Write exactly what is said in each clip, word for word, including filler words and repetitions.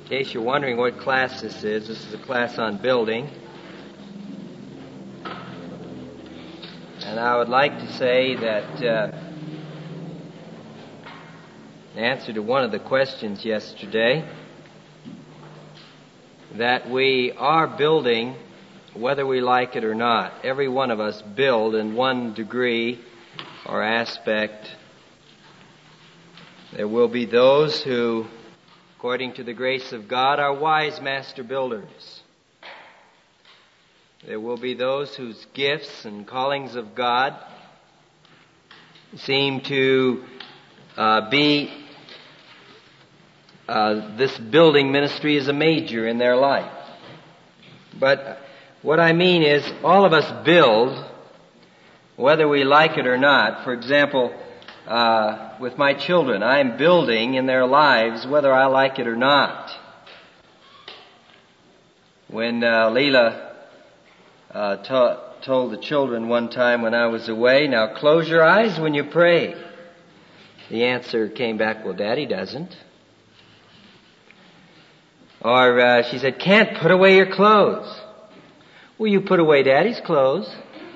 In case you're wondering what class this is, this is a class on building. And I would like to say that uh, in answer to one of the questions yesterday, that we are building whether we like it or not. Every one of us build in one degree or aspect. There will be those who, according to the grace of God, are wise master builders. There will be those whose gifts and callings of God seem to uh, be, uh, this building ministry is a major in their life. But what I mean is, all of us build, whether we like it or not. For example, uh, with my children, I'm building in their lives whether I like it or not. When uh, Leela uh, ta- told the children one time when I was away, "Now close your eyes when you pray," the answer came back, "Well, Daddy doesn't." Or uh, she said, "Can't put away your clothes." "Well, you put away Daddy's clothes."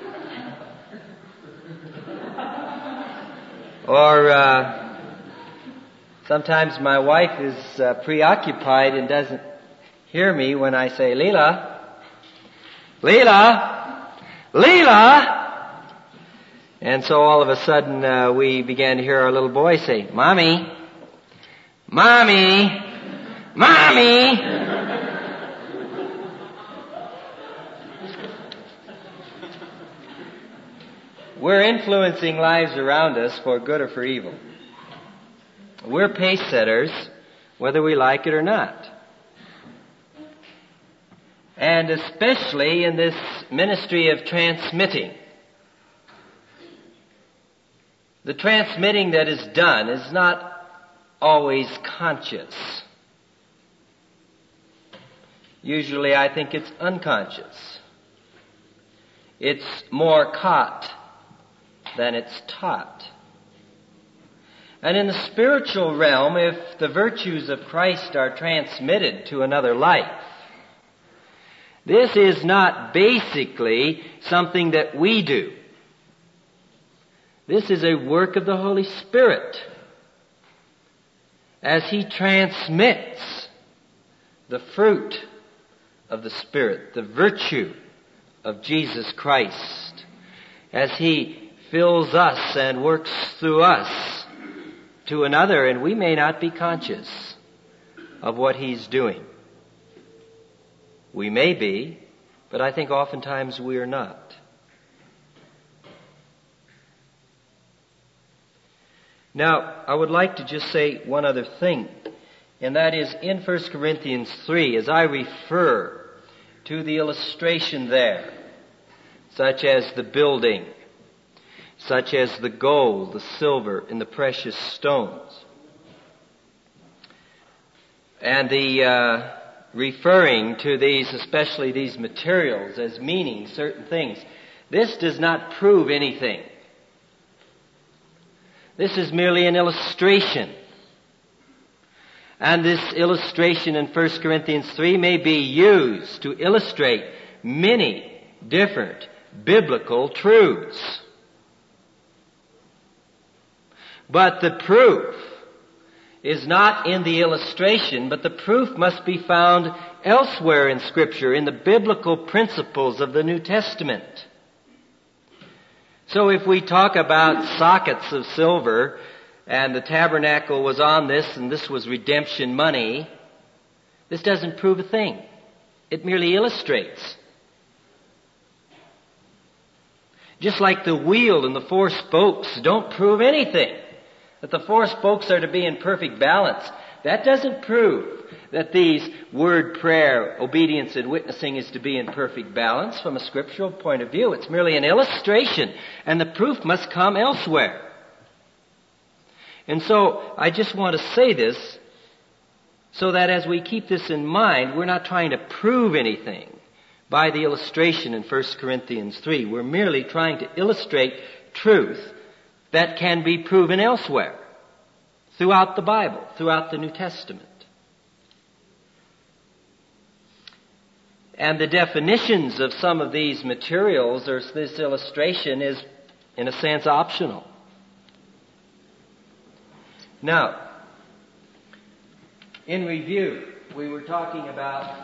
Or uh, sometimes my wife is uh, preoccupied and doesn't hear me when I say, "Leela, Leela, Leela." And so all of a sudden uh, we began to hear our little boy say, "Mommy, Mommy, Mommy." We're influencing lives around us for good or for evil. We're pace setters, whether we like it or not. And especially in this ministry of transmitting. The transmitting that is done is not always conscious. Usually I think it's unconscious. It's more caught than it's taught. And in the spiritual realm, if the virtues of Christ are transmitted to another life, this is not basically something that we do. This is a work of the Holy Spirit as He transmits the fruit of the Spirit, the virtue of Jesus Christ, as He fills us and works through us to another, and we may not be conscious of what He's doing. We may be, but I think oftentimes we are not. Now, I would like to just say one other thing, and that is in First Corinthians three, as I refer to the illustration there, such as the building, such as the gold, the silver, and the precious stones. And the uh, referring to these, especially these materials, as meaning certain things. This does not prove anything. This is merely an illustration. And this illustration in First Corinthians three may be used to illustrate many different biblical truths. But the proof is not in the illustration, but the proof must be found elsewhere in Scripture, in the biblical principles of the New Testament. So if we talk about sockets of silver, and the tabernacle was on this, and this was redemption money, this doesn't prove a thing. It merely illustrates. Just like the wheel and the four spokes don't prove anything. That the four spokes are to be in perfect balance. That doesn't prove that these word, prayer, obedience, and witnessing is to be in perfect balance from a scriptural point of view. It's merely an illustration, and the proof must come elsewhere. And so, I just want to say this, so that as we keep this in mind, we're not trying to prove anything by the illustration in First Corinthians three. We're merely trying to illustrate truth that can be proven elsewhere, throughout the Bible, throughout the New Testament. And the definitions of some of these materials, or this illustration, is, in a sense, optional. Now, in review, we were talking about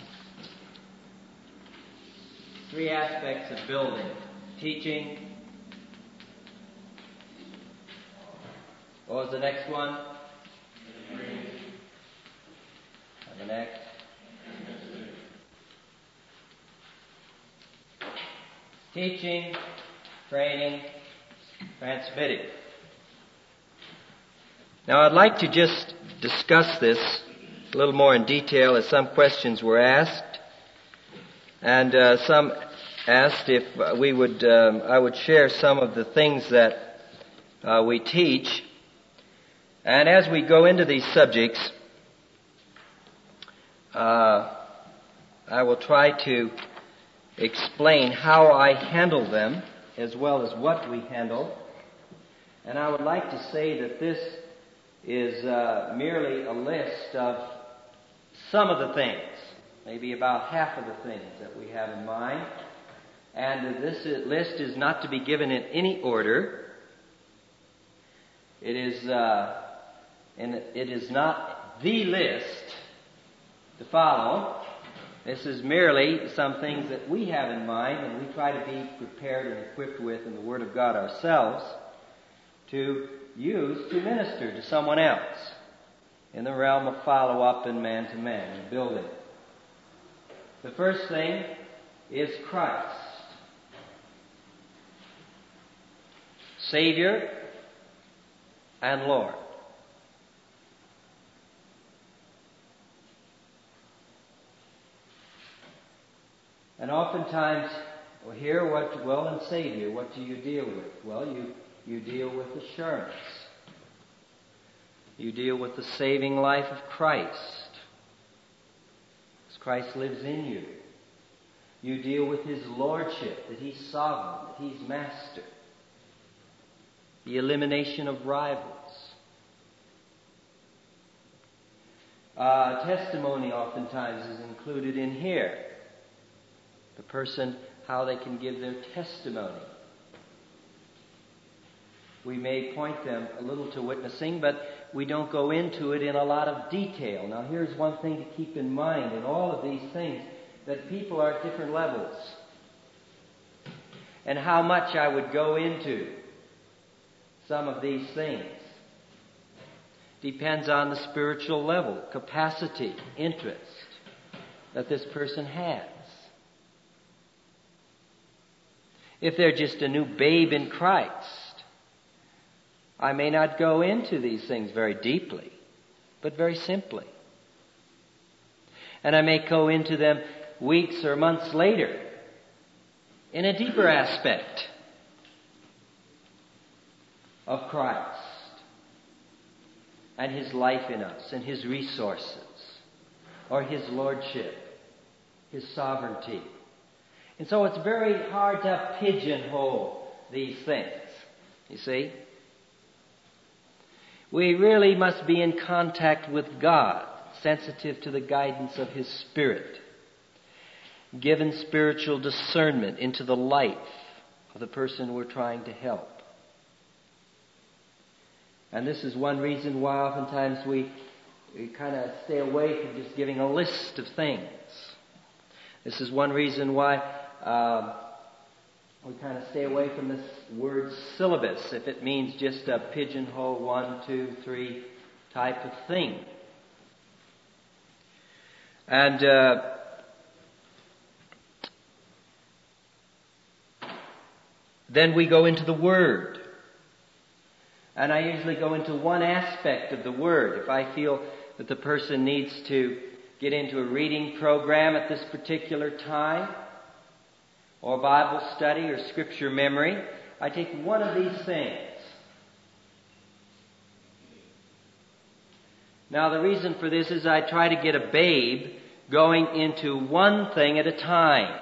three aspects of building: teaching. What was the next one? And the next? Teaching, training, transmitting. Now I'd like to just discuss this a little more in detail, as some questions were asked, and uh, some asked if we would, um, I would share some of the things that uh, we teach. And as we go into these subjects, uh, I will try to explain how I handle them, as well as what we handle. And I would like to say that this is uh, merely a list of some of the things, maybe about half of the things that we have in mind. And this list is not to be given in any order. It is, uh, and it is not the list to follow. This is merely some things that we have in mind, and we try to be prepared and equipped with in the Word of God ourselves to use to minister to someone else in the realm of follow-up and man-to-man and building. The first thing is Christ, Savior and Lord. And oftentimes, well, here, what, well, and Savior, what do you deal with? Well, you, you deal with assurance. You deal with the saving life of Christ, as Christ lives in you. You deal with His Lordship, that He's sovereign, that He's Master. The elimination of rivals. Uh, testimony oftentimes is included in here. The person, how they can give their testimony. We may point them a little to witnessing, but we don't go into it in a lot of detail. Now, here's one thing to keep in mind in all of these things, that people are at different levels. And how much I would go into some of these things depends on the spiritual level, capacity, interest that this person has. If they're just a new babe in Christ, I may not go into these things very deeply, but very simply. And I may go into them weeks or months later in a deeper aspect of Christ and His life in us and His resources, or His Lordship, His sovereignty. And so it's very hard to pigeonhole these things, you see. We really must be in contact with God, sensitive to the guidance of His Spirit, given spiritual discernment into the life of the person we're trying to help. And this is one reason why oftentimes we, we kind of stay away from just giving a list of things. This is one reason why um, we kind of stay away from this word syllabus, if it means just a pigeonhole one, two, three type of thing. And uh, then we go into the Word. And I usually go into one aspect of the Word. If I feel that the person needs to get into a reading program at this particular time, or Bible study or Scripture memory, I take one of these things. Now the reason for this is I try to get a babe going into one thing at a time.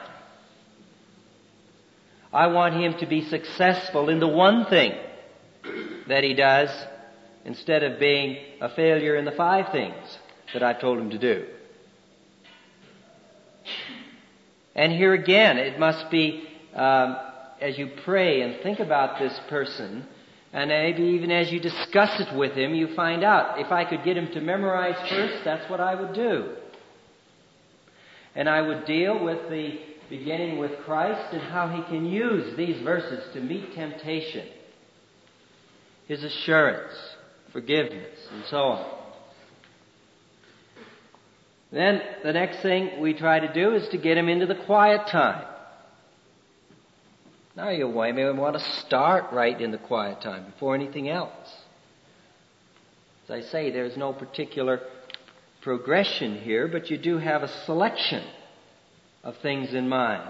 I want him to be successful in the one thing that he does, instead of being a failure in the five things that I've told him to do. And here again, it must be, um, as you pray and think about this person, and maybe even as you discuss it with him, you find out, if I could get him to memorize first, that's what I would do. And I would deal with the beginning with Christ and how he can use these verses to meet temptation, his assurance, forgiveness, and so on. Then the next thing we try to do is to get him into the quiet time. Now you may want to start right in the quiet time before anything else. As I say, there's no particular progression here, but you do have a selection of things in mind.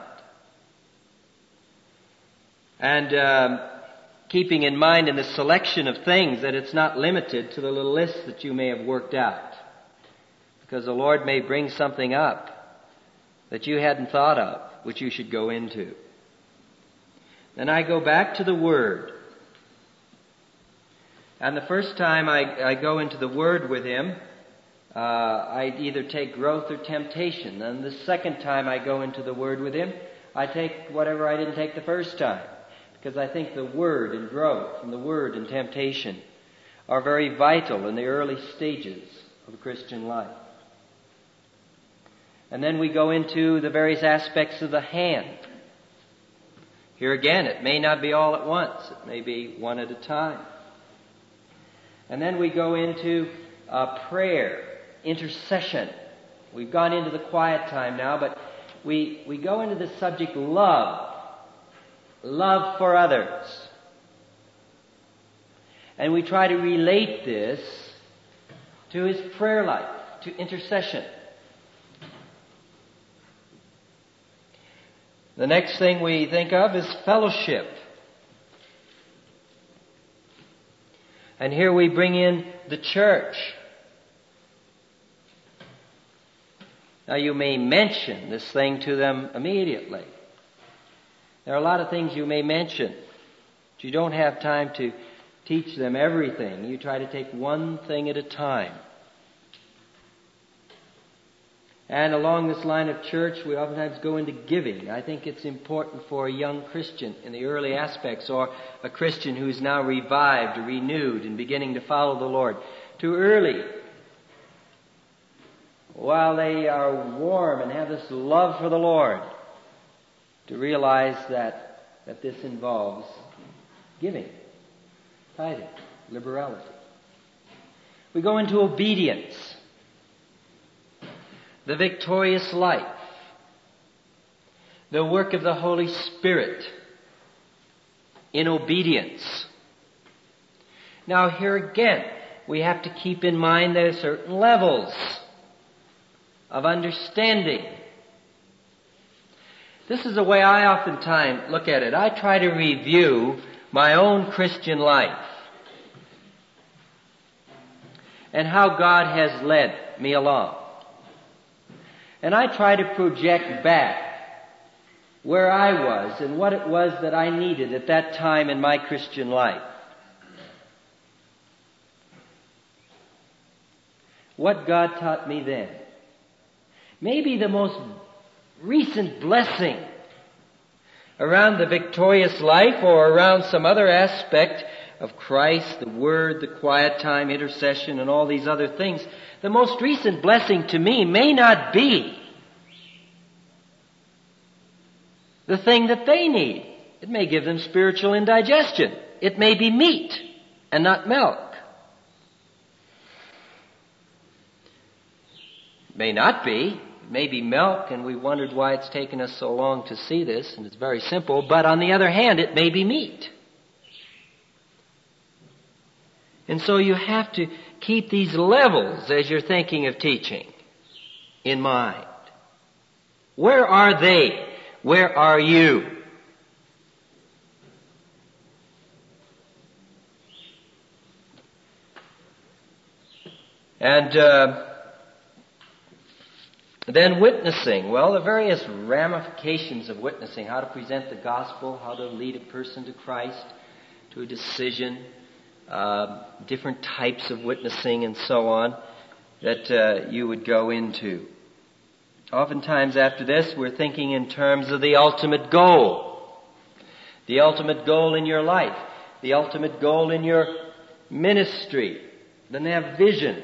And um, keeping in mind in the selection of things that it's not limited to the little list that you may have worked out. Because the Lord may bring something up that you hadn't thought of, which you should go into. Then I go back to the Word. And the first time I, I go into the Word with him, uh, I either take growth or temptation. And the second time I go into the Word with him, I take whatever I didn't take the first time. Because I think the Word and growth and the Word and temptation are very vital in the early stages of a Christian life. And then we go into the various aspects of the hand. Here again, it may not be all at once. It may be one at a time. And then we go into uh, prayer, intercession. We've gone into the quiet time now, but we, we go into the subject love. Love for others. And we try to relate this to his prayer life, to intercession. The next thing we think of is fellowship. And here we bring in the church. Now you may mention this thing to them immediately. There are a lot of things you may mention, but you don't have time to teach them everything. You try to take one thing at a time. And along this line of church, we oftentimes go into giving. I think it's important for a young Christian in the early aspects, or a Christian who's now revived, or renewed, and beginning to follow the Lord, to early, while they are warm and have this love for the Lord, to realize that, that this involves giving, tithing, liberality. We go into obedience. The victorious life, the work of the Holy Spirit in obedience. Now here again, we have to keep in mind there are certain levels of understanding. This is the way I oftentimes look at it. I try to review my own Christian life and how God has led me along. And I try to project back where I was and what it was that I needed at that time in my Christian life. What God taught me then. Maybe the most recent blessing around the victorious life or around some other aspect of Christ, the Word, the quiet time, intercession, and all these other things. The most recent blessing to me may not be the thing that they need. It may give them spiritual indigestion. It may be meat and not milk. It may not be. It may be milk, and we wondered why it's taken us so long to see this, and it's very simple. But on the other hand, it may be meat. And so you have to keep these levels as you're thinking of teaching in mind. Where are they? Where are you? And uh, then witnessing. Well, the various ramifications of witnessing, how to present the gospel, how to lead a person to Christ, to a decision, uh, different types of witnessing and so on that uh, you would go into. oftentimes after this, we're thinking in terms of the ultimate goal. The ultimate goal in your life. The ultimate goal in your ministry. Then they have vision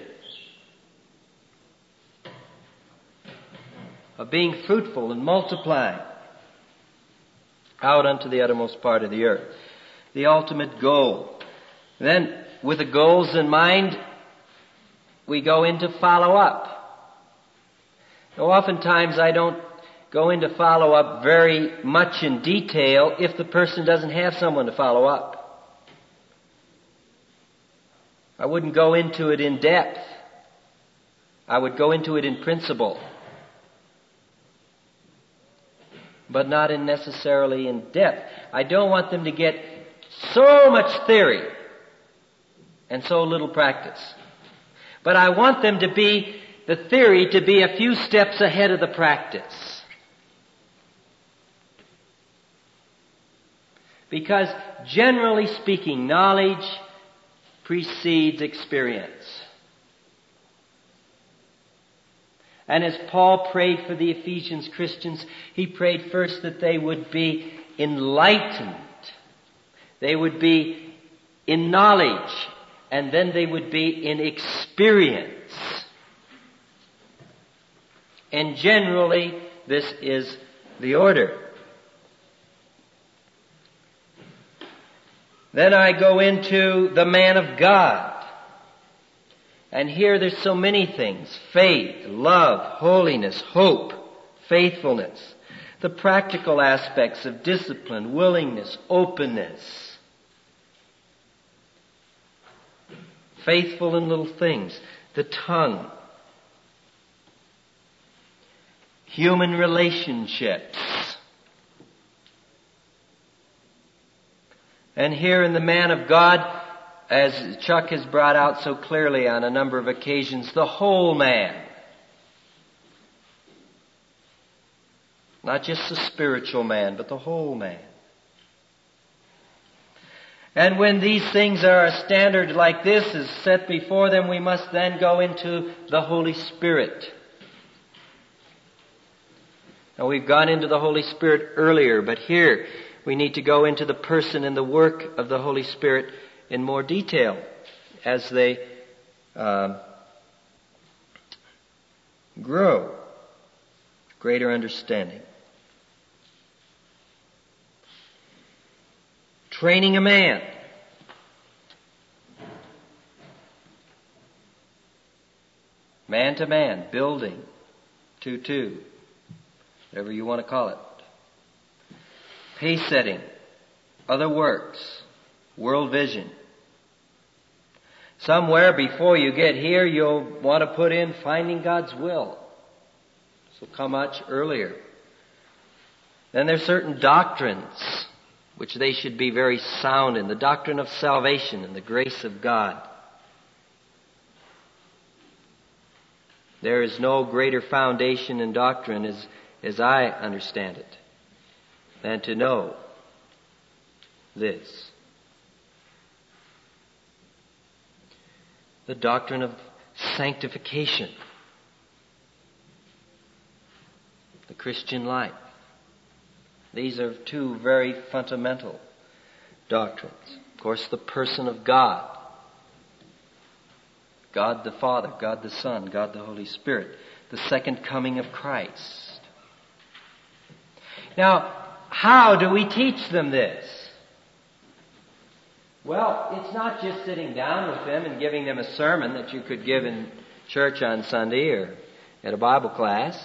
of being fruitful and multiplying out unto the uttermost part of the earth. The ultimate goal. Then, with the goals in mind, we go into follow-up. Now, oftentimes I don't go into follow-up very much in detail if the person doesn't have someone to follow up. I wouldn't go into it in depth. I would go into it in principle, but not in necessarily in depth. I don't want them to get so much theory and so little practice. But I want them to be, the theory to be a few steps ahead of the practice. Because generally speaking, knowledge precedes experience. And as Paul prayed for the Ephesians Christians, he prayed first that they would be enlightened. They would be in knowledge, and then they would be in experience. And generally, this is the order. Then I go into the man of God. And here there's so many things. Faith, love, holiness, hope, faithfulness. The practical aspects of discipline, willingness, openness. Faithful in little things. The tongue. Human relationships. And here in the man of God, as Chuck has brought out so clearly on a number of occasions, the whole man. Not just the spiritual man, but the whole man. And when these things are a standard like this is set before them, we must then go into the Holy Spirit. Now we've gone into the Holy Spirit earlier, but here we need to go into the person and the work of the Holy Spirit in more detail as they uh, grow. Greater understanding. Training a man. Man to man, building, to two, whatever you want to call it. Pace setting, other works, world vision. Somewhere before you get here, you'll want to put in finding God's will. This will come much earlier. Then there's certain doctrines which they should be very sound in. The doctrine of salvation and the grace of God. There is no greater foundation in doctrine as, as I understand it than to know this. The doctrine of sanctification. The Christian life. These are two very fundamental doctrines. Of course, the person of God. God the Father, God the Son, God the Holy Spirit. The second coming of Christ. Now, how do we teach them this? Well, it's not just sitting down with them and giving them a sermon that you could give in church on Sunday or at a Bible class.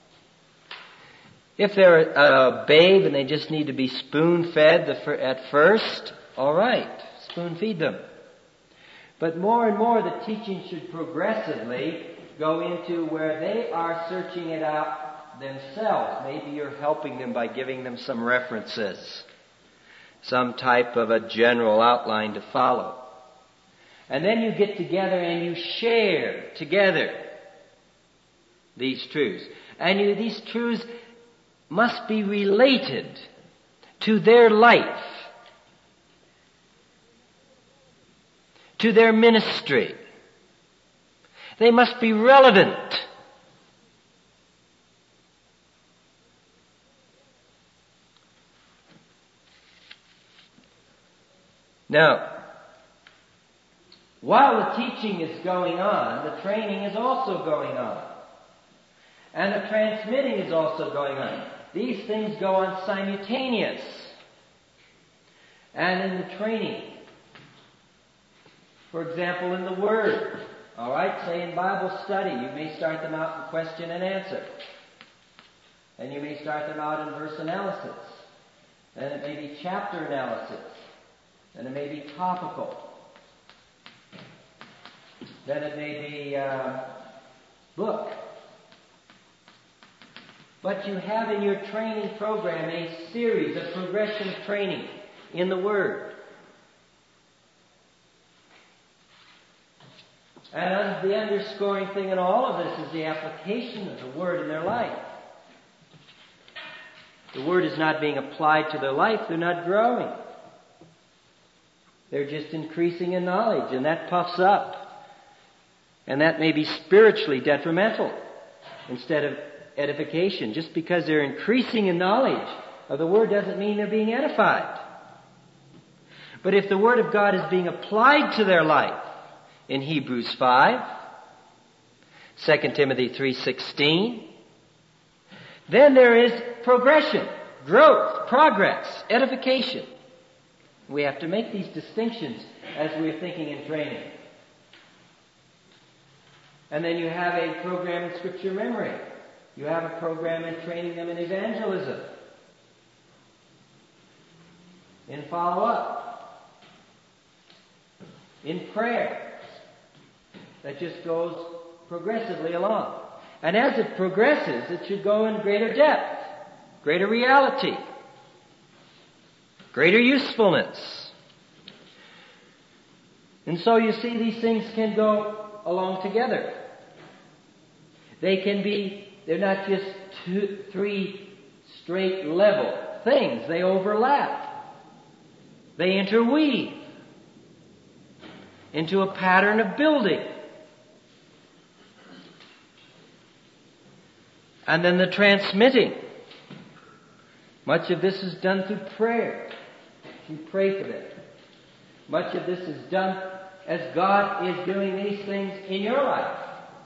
If they're a babe and they just need to be spoon-fed at first, all right, spoon-feed them. But more and more the teaching should progressively go into where they are searching it out themselves. Maybe you're helping them by giving them some references, some type of a general outline to follow. And then you get together and you share together these truths. And you, these truths must be related to their life, to their ministry. They must be relevant. Now, while the teaching is going on, the training is also going on. And the transmitting is also going on. These things go on simultaneous. And in the training, for example, in the Word, all right, say in Bible study, you may start them out in question and answer. And you may start them out in verse analysis. Then it may be chapter analysis. Then it may be topical. Then it may be uh, book. But you have in your training program a series, a progression of training in the Word. And the underscoring thing in all of this is the application of the Word in their life. The Word is not being applied to their life, they're not growing. They're just increasing in knowledge, and that puffs up. And that may be spiritually detrimental instead of edification. Just because they're increasing in knowledge of the Word doesn't mean they're being edified. But if the Word of God is being applied to their life, in Hebrews five, Second Timothy three sixteen, then there is progression, growth, progress, edification. We have to make these distinctions as we're thinking and training. And then you have a program in Scripture memory. You have a program in training them in evangelism, in follow-up, in prayer. That just goes progressively along. And as it progresses, it should go in greater depth, greater reality, greater usefulness. And so you see, these things can go along together. They can be, they're not just two, three straight level things. They overlap. They interweave into a pattern of building. And then the transmitting. Much of this is done through prayer. You pray for them. Much of this is done as God is doing these things in your life.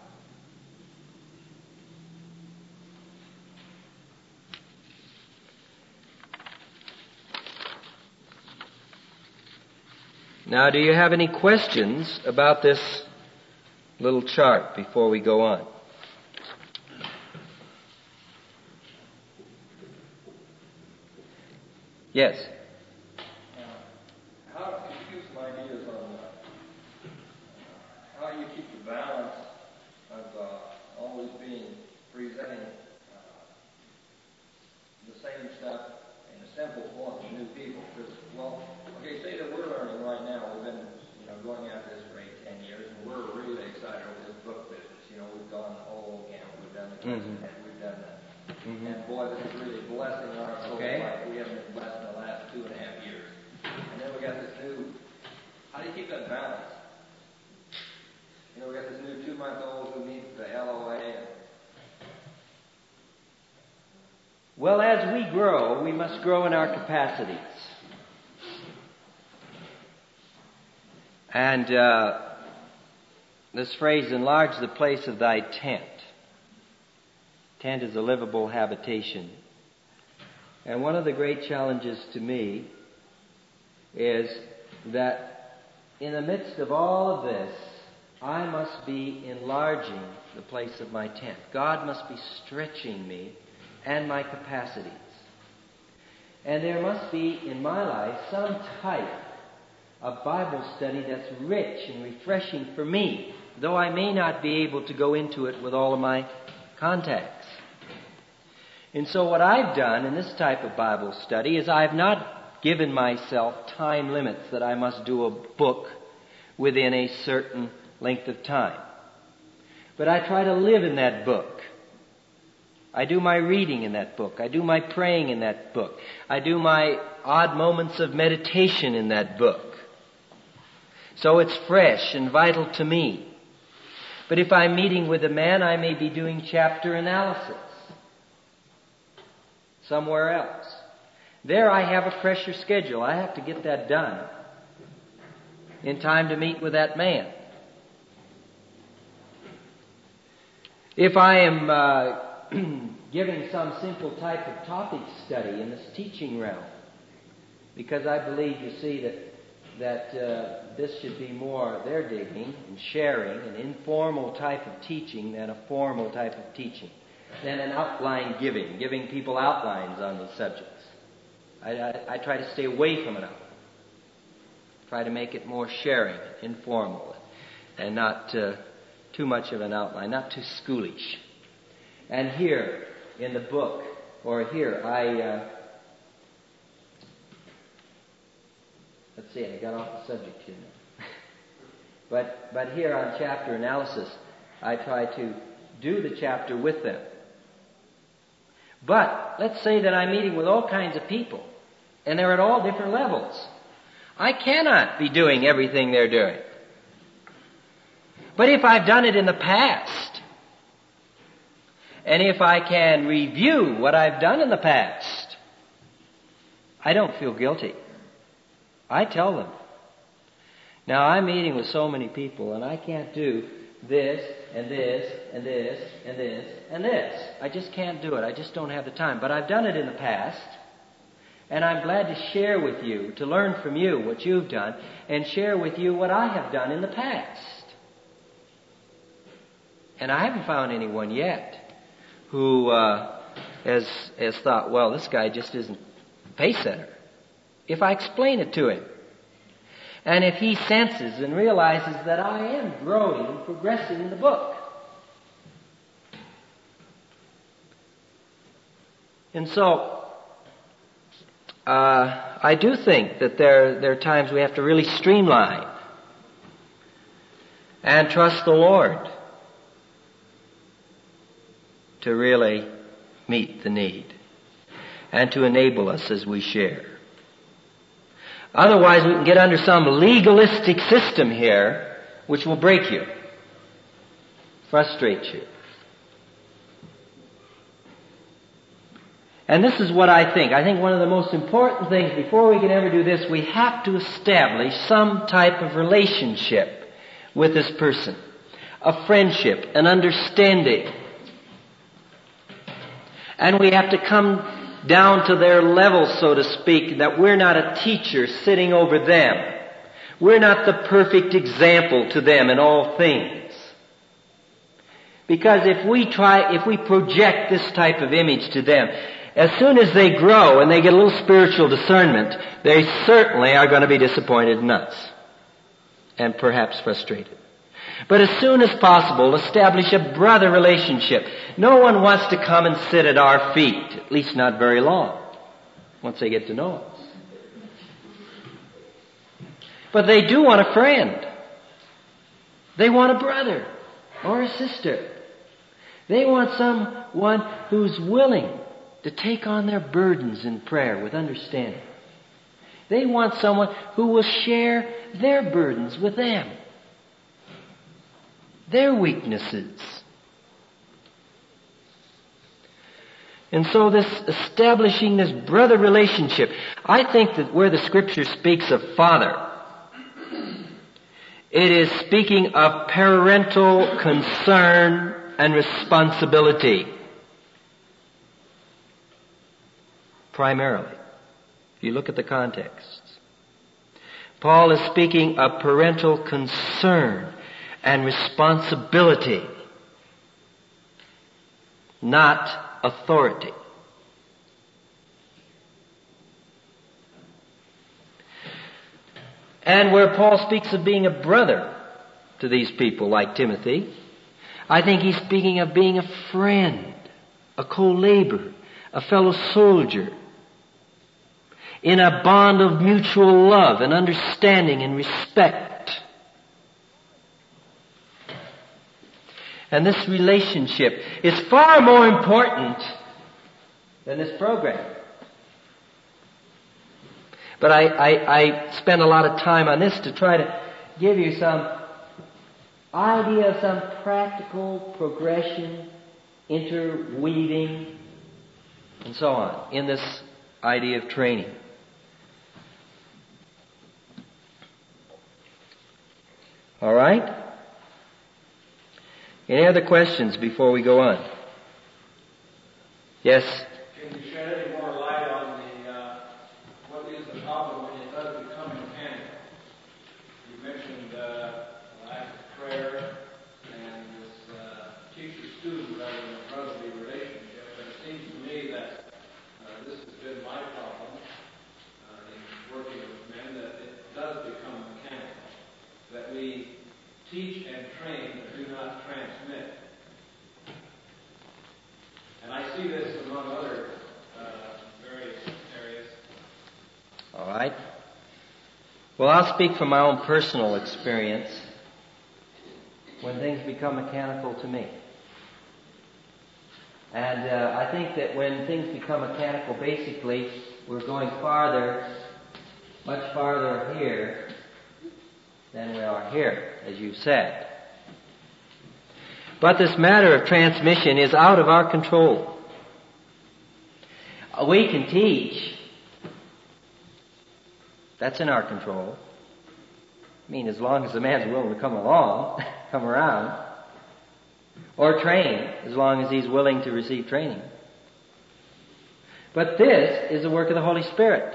Now, do you have any questions about this little chart before we go on? Yes. Uh, how can you give some ideas on uh, how you keep the balance of uh, always being presenting uh, the same stuff in a simple form to new people? Because, well, okay, say that we're learning right now. We've been, you know, going at this for eight, ten years, and we're really excited over this book business. You know, we've gone the whole gamut. We've done the Mm-hmm. and we've done that. Mm-hmm. And boy, this is really blessing our soul Okay. like we haven't been blessed in the last two and a half years. And then we got this new, how do you keep that balance? You know, we got this new two-month-old who needs the L O A. And Well, as we grow, we must grow in our capacities. And uh, this phrase, enlarge the place of thy tent. Tent is a livable habitation. And one of the great challenges to me is that in the midst of all of this, I must be enlarging the place of my tent. God must be stretching me and my capacities. And there must be in my life some type of Bible study that's rich and refreshing for me, though I may not be able to go into it with all of my contacts. And so what I've done in this type of Bible study is I've not given myself time limits that I must do a book within a certain length of time. But I try to live in that book. I do my reading in that book. I do my praying in that book. I do my odd moments of meditation in that book. So it's fresh and vital to me. But if I'm meeting with a man, I may be doing chapter analysis somewhere else. There I have a pressure schedule. I have to get that done. in time to meet with that man. If I am uh, giving some simple type of topic study in this teaching realm, because I believe, you see, that that uh, this should be more their digging and sharing, an informal type of teaching than a formal type of teaching, than an outline giving, giving people outlines on these subjects. I, I, I try to stay away from it outline. Try to make it more sharing, informal, and not uh, too much of an outline, not too schoolish. And here in the book, or here, I, uh, let's see, I got off the subject here now. but, but here on chapter analysis, I try to do the chapter with them. But let's say that I'm meeting with all kinds of people, and they're at all different levels. I cannot be doing everything they're doing. But if I've done it in the past, and if I can review what I've done in the past, I don't feel guilty. I tell them. Now, I'm meeting with so many people, and I can't do this, and this, and this, and this, and this. I just can't do it. I just don't have the time. But I've done it in the past, and I'm glad to share with you, to learn from you what you've done, and share with you what I have done in the past. And I haven't found anyone yet who uh, has, has thought, well, this guy just isn't a pace setter. If I explain it to him, and if he senses and realizes that I am growing and progressing in the book. And so, uh, I do think that there, there are times we have to really streamline and trust the Lord to really meet the need and to enable us as we share. Otherwise, we can get under some legalistic system here which will break you, frustrate you. And this is what I think. I think one of the most important things before we can ever do this, we have to establish some type of relationship with this person, a friendship, an understanding. And we have to come down to their level, so to speak, that we're not a teacher sitting over them. We're not the perfect example to them in all things. Because if we try, if we project this type of image to them, as soon as they grow and they get a little spiritual discernment, they certainly are going to be disappointed in us. And perhaps frustrated. But as soon as possible, establish a brother relationship. No one wants to come and sit at our feet, at least not very long, once they get to know us. But they do want a friend. They want a brother or a sister. They want someone who's willing to take on their burdens in prayer with understanding. They want someone who will share their burdens with them, their weaknesses. And so this establishing this brother relationship, I think that where the Scripture speaks of father, it is speaking of parental concern and responsibility. Primarily. If you look at the context. Paul is speaking of parental concern and responsibility, not authority. And where Paul speaks of being a brother to these people like Timothy, I think he's speaking of being a friend, a co-laborer, a fellow soldier, in a bond of mutual love and understanding and respect. And this relationship is far more important than this program. But I, I, I spend a lot of time on this to try to give you some idea of some practical progression, interweaving, and so on, in this idea of training. All right? Any other questions before we go on? Yes? Can you shed any more light on the uh, what is the problem when it does become mechanical? You mentioned uh, lack of prayer and this uh, teacher-student rather than a brotherly relationship. But it seems to me that uh, this has been my problem uh, in working with men, that it does become mechanical. That we teach and train but do not transmit. And I see this among other uh, various areas. All right. Well, I'll speak from my own personal experience when things become mechanical to me. And uh, I think that when things become mechanical, basically, we're going farther, much farther here than we are here, as you said. But this matter of transmission is out of our control. We can teach. That's in our control. I mean, as long as the man's willing to come along, come around. Or train, as long as he's willing to receive training. But this is the work of the Holy Spirit.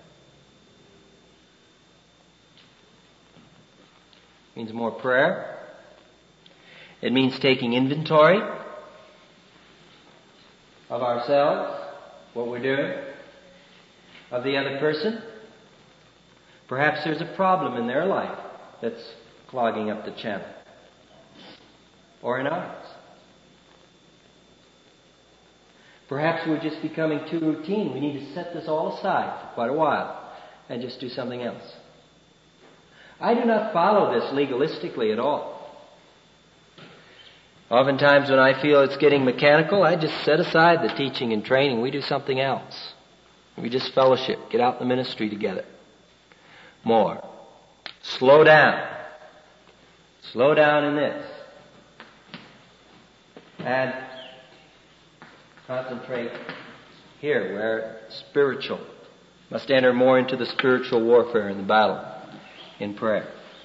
It means more prayer. It means taking inventory of ourselves, what we're doing, of the other person. Perhaps there's a problem in their life that's clogging up the channel. Or in ours. Perhaps we're just becoming too routine. We need to set this all aside for quite a while and just do something else. I do not follow this legalistically at all. Oftentimes when I feel it's getting mechanical, I just set aside the teaching and training. We do something else. We just fellowship, get out in the ministry together. More. Slow down. Slow down in this. And concentrate here where spiritual must enter more into the spiritual warfare in the battle in prayer.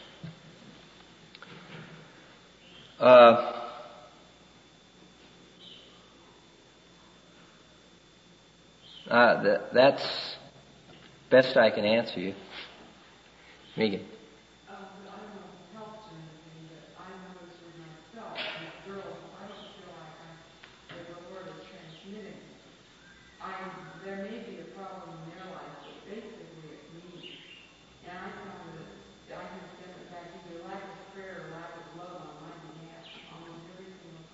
Uh, uh, th- that's best I can answer you. Megan. There may be a problem in their life, but basically it's me. And I found that I can send it back either lack of prayer or lack of love on my behalf almost every single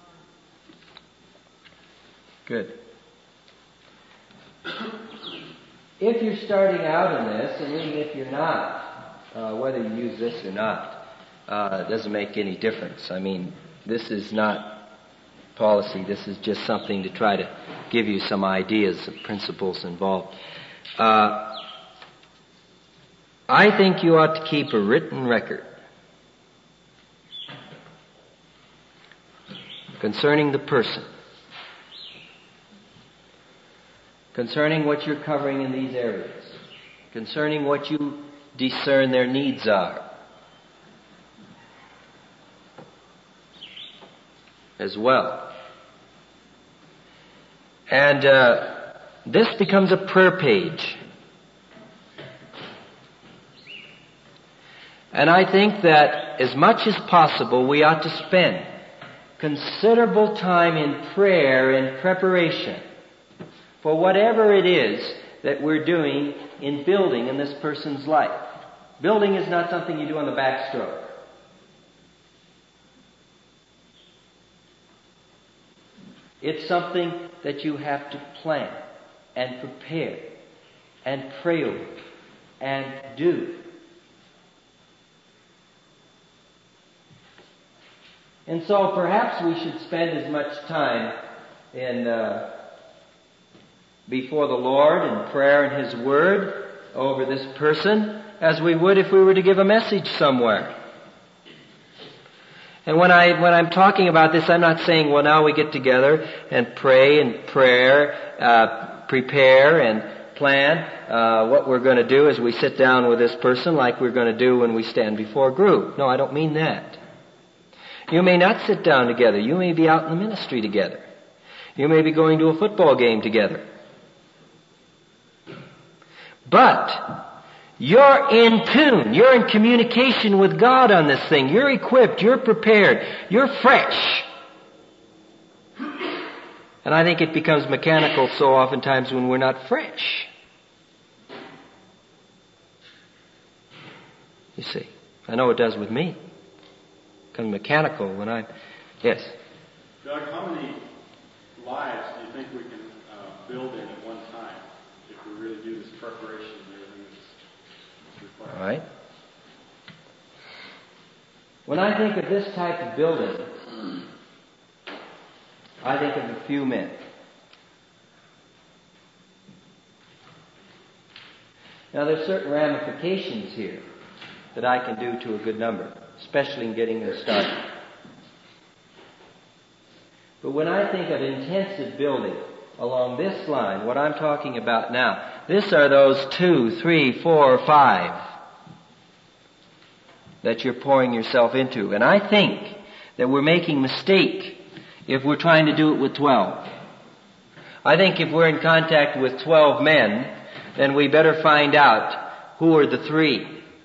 time. Good. If you're starting out in this, and even if you're not, uh, whether you use this or not, uh, it doesn't make any difference. I mean, this is not policy. This is just something to try to give you some ideas of principles involved. Uh, I think you ought to keep a written record concerning the person, concerning what you're covering in these areas, concerning what you discern their needs are, as well. And uh, this becomes a prayer page. And I think that as much as possible we ought to spend considerable time in prayer and preparation for whatever it is that we're doing in building in this person's life. Building is not something you do on the backstroke. It's something that you have to plan and prepare and pray over and do. And so perhaps we should spend as much time in uh, before the Lord in prayer and His Word over this person as we would if we were to give a message somewhere. And when I, when I'm talking about this, I'm not saying, well, now we get together and pray and prayer, uh, prepare and plan uh, what we're going to do as we sit down with this person like we're going to do when we stand before a group. No, I don't mean that. You may not sit down together. You may be out in the ministry together. You may be going to a football game together. But you're in tune. You're in communication with God on this thing. You're equipped. You're prepared. You're fresh. And I think it becomes mechanical so oftentimes when we're not fresh. You see, I know it does with me. It becomes mechanical when I'm... Yes? Doug, how many lives do you think we can uh, build in at one time if we really do this preparation and everything that's required? All right. When I think of this type of building, I think of a few men. Now there's certain ramifications here that I can do to a good number, especially in getting them started. But when I think of intensive building along this line, what I'm talking about now, this are those two, three, four, five that you're pouring yourself into. And I think that we're making a mistake if we're trying to do it with twelve. I think if we're in contact with twelve men, then we better find out who are the three.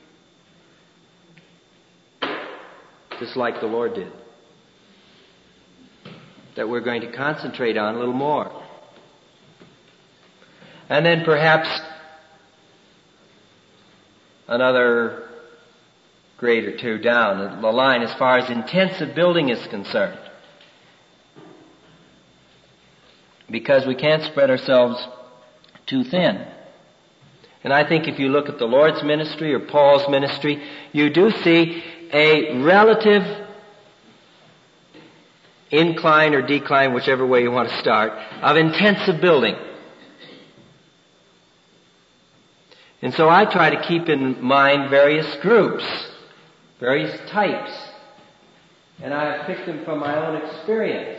Just like the Lord did. That we're going to concentrate on a little more. And then perhaps another grade or two down the line as far as intensive building is concerned. Because we can't spread ourselves too thin. And I think if you look at the Lord's ministry or Paul's ministry, you do see a relative incline or decline, whichever way you want to start, of intensive building. And so I try to keep in mind various groups, various types. And I have picked them from my own experience.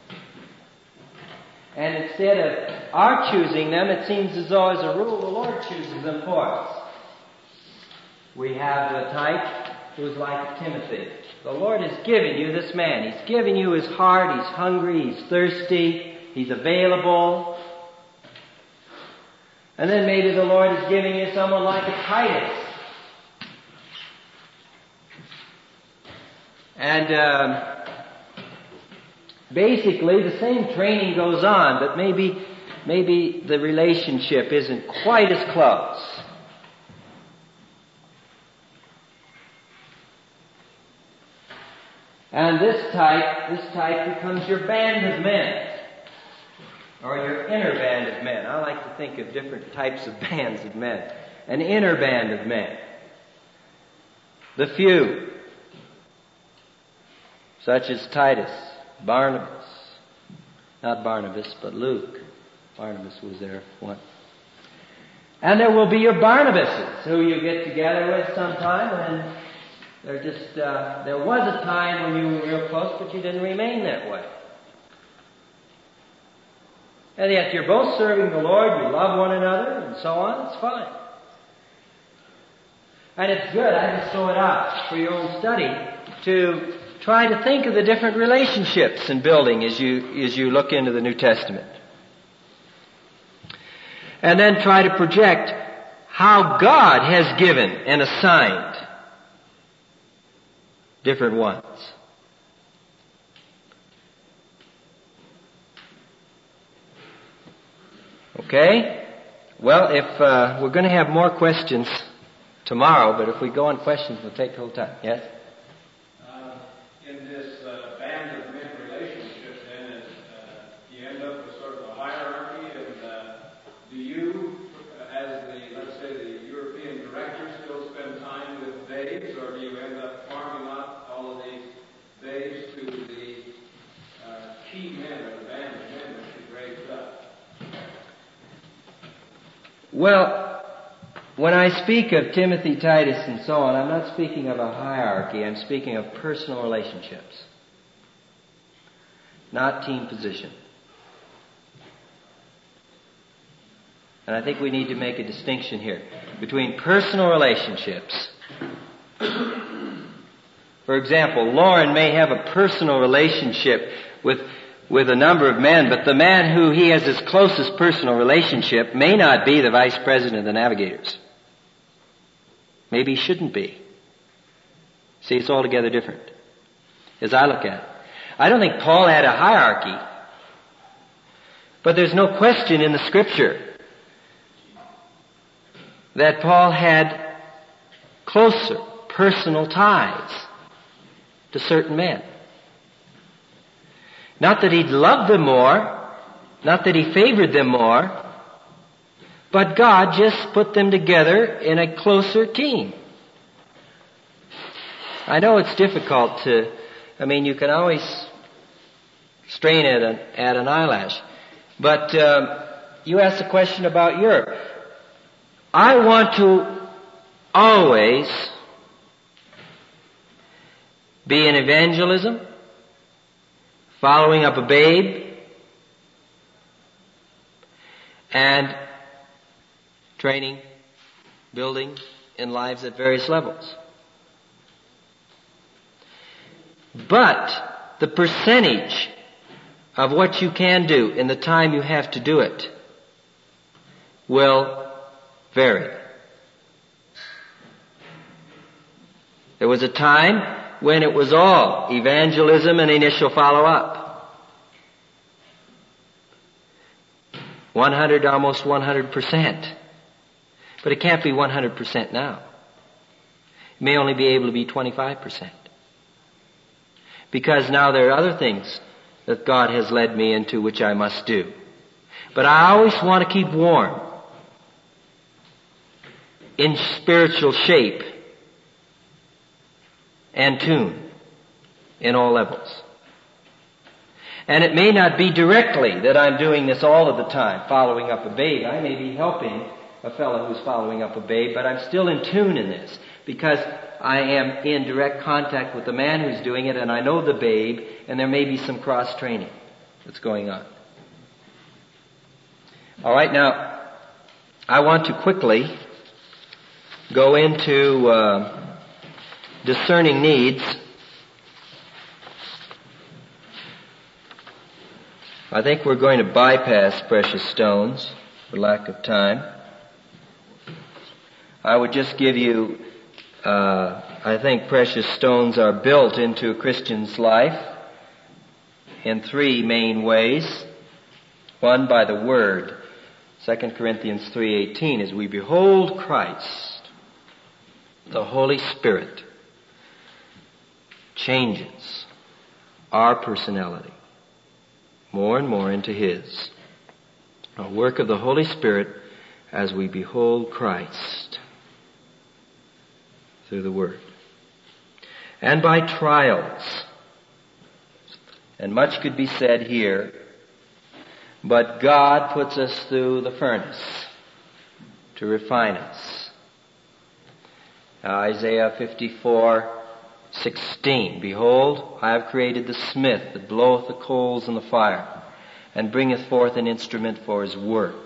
And instead of our choosing them, it seems as though as a rule the Lord chooses them for us. We have the type who's like Timothy. The Lord has given you this man. He's given you his heart. He's hungry. He's thirsty. He's available. And then maybe the Lord is giving you someone like a Titus. And um, basically the same training goes on, but maybe maybe the relationship isn't quite as close. And this type, this type becomes your band of men. Or your inner band of men. I like to think of different types of bands of men. An inner band of men. The few. Such as Titus, Barnabas. Not Barnabas, but Luke. Barnabas was there one. And there will be your Barnabases, who you get together with sometime, and they're just, uh, there was a time when you were real close, but you didn't remain that way. And yet you're both serving the Lord, you love one another, and so on, it's fine. And it's good, I just throw it out for your own study, to try to think of the different relationships in building as you, as you look into the New Testament. And then try to project how God has given and assigned different ones. Okay? Well, if uh, we're going to have more questions tomorrow, but if we go on questions, we'll take the whole time. Yes? Uh, in this uh, band of men relationship, then, is, uh, you end up with sort of a hierarchy, and uh, do you, as the, let's say, the European director, still spend time with babes, or do you end up farming out all of these babes to the uh, key men or the band of men that you've raised up? Well, when I speak of Timothy, Titus, and so on, I'm not speaking of a hierarchy. I'm speaking of personal relationships, not team position. And I think we need to make a distinction here between personal relationships. For example, Lauren may have a personal relationship with, with a number of men, but the man who he has his closest personal relationship may not be the vice president of the Navigators. Maybe he shouldn't be. See, it's altogether different, as I look at it. I don't think Paul had a hierarchy, but there's no question in the Scripture that Paul had closer personal ties to certain men. Not that he loved them more, not that he favored them more, but God just put them together in a closer team. I know it's difficult to, I mean, you can always strain at an, at an eyelash. But um, you asked a question about Europe. I want to always be in evangelism, following up a babe, and training, building in lives at various levels. But the percentage of what you can do in the time you have to do it will vary. There was a time when it was all evangelism and initial follow-up. one hundred, almost one hundred percent. But it can't be one hundred percent now. It may only be able to be twenty-five percent. Because now there are other things that God has led me into which I must do. But I always want to keep warm, in spiritual shape and tune in all levels. And it may not be directly that I'm doing this all of the time, following up a babe. I may be helping a fellow who's following up a babe, but I'm still in tune in this because I am in direct contact with the man who's doing it, and I know the babe, and there may be some cross-training that's going on. All right, now, I want to quickly go into uh, discerning needs. I think we're going to bypass precious stones for lack of time. I would just give you, uh, I think precious stones are built into a Christian's life in three main ways. One, by the Word. Second Corinthians three eighteen, as we behold Christ, the Holy Spirit changes our personality more and more into His. A work of the Holy Spirit as we behold Christ through the Word. And by trials. And much could be said here, but God puts us through the furnace to refine us. Now, Isaiah fifty-four sixteen, behold, I have created the smith that bloweth the coals in the fire, and bringeth forth an instrument for his work.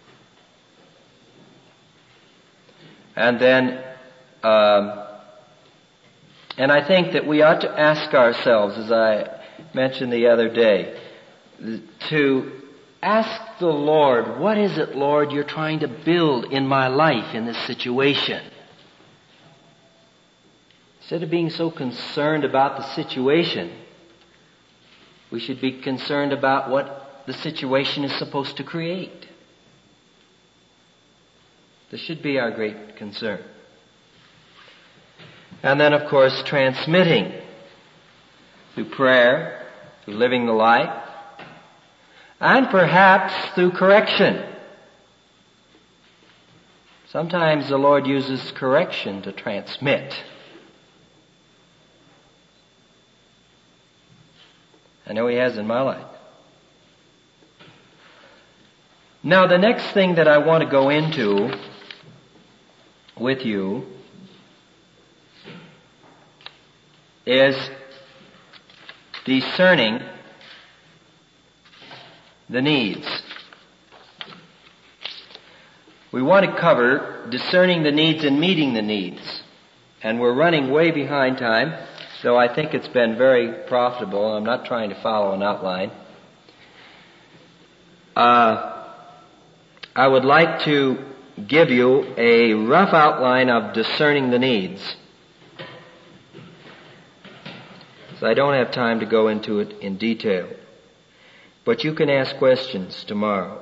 And then, um, and I think that we ought to ask ourselves, as I mentioned the other day, to ask the Lord, what is it, Lord, you're trying to build in my life in this situation? Instead of being so concerned about the situation, we should be concerned about what the situation is supposed to create. This should be our great concern. And then, of course, transmitting through prayer, through living the life, and perhaps through correction. Sometimes the Lord uses correction to transmit. I know He has in my life. Now, the next thing that I want to go into with you is discerning the needs. we want to cover discerning the needs and meeting the needs. And we're running way behind time, though I think it's been very profitable. I'm not trying to follow an outline. Uh, I would like to give you a rough outline of discerning the needs. So I don't have time to go into it in detail. But you can ask questions tomorrow.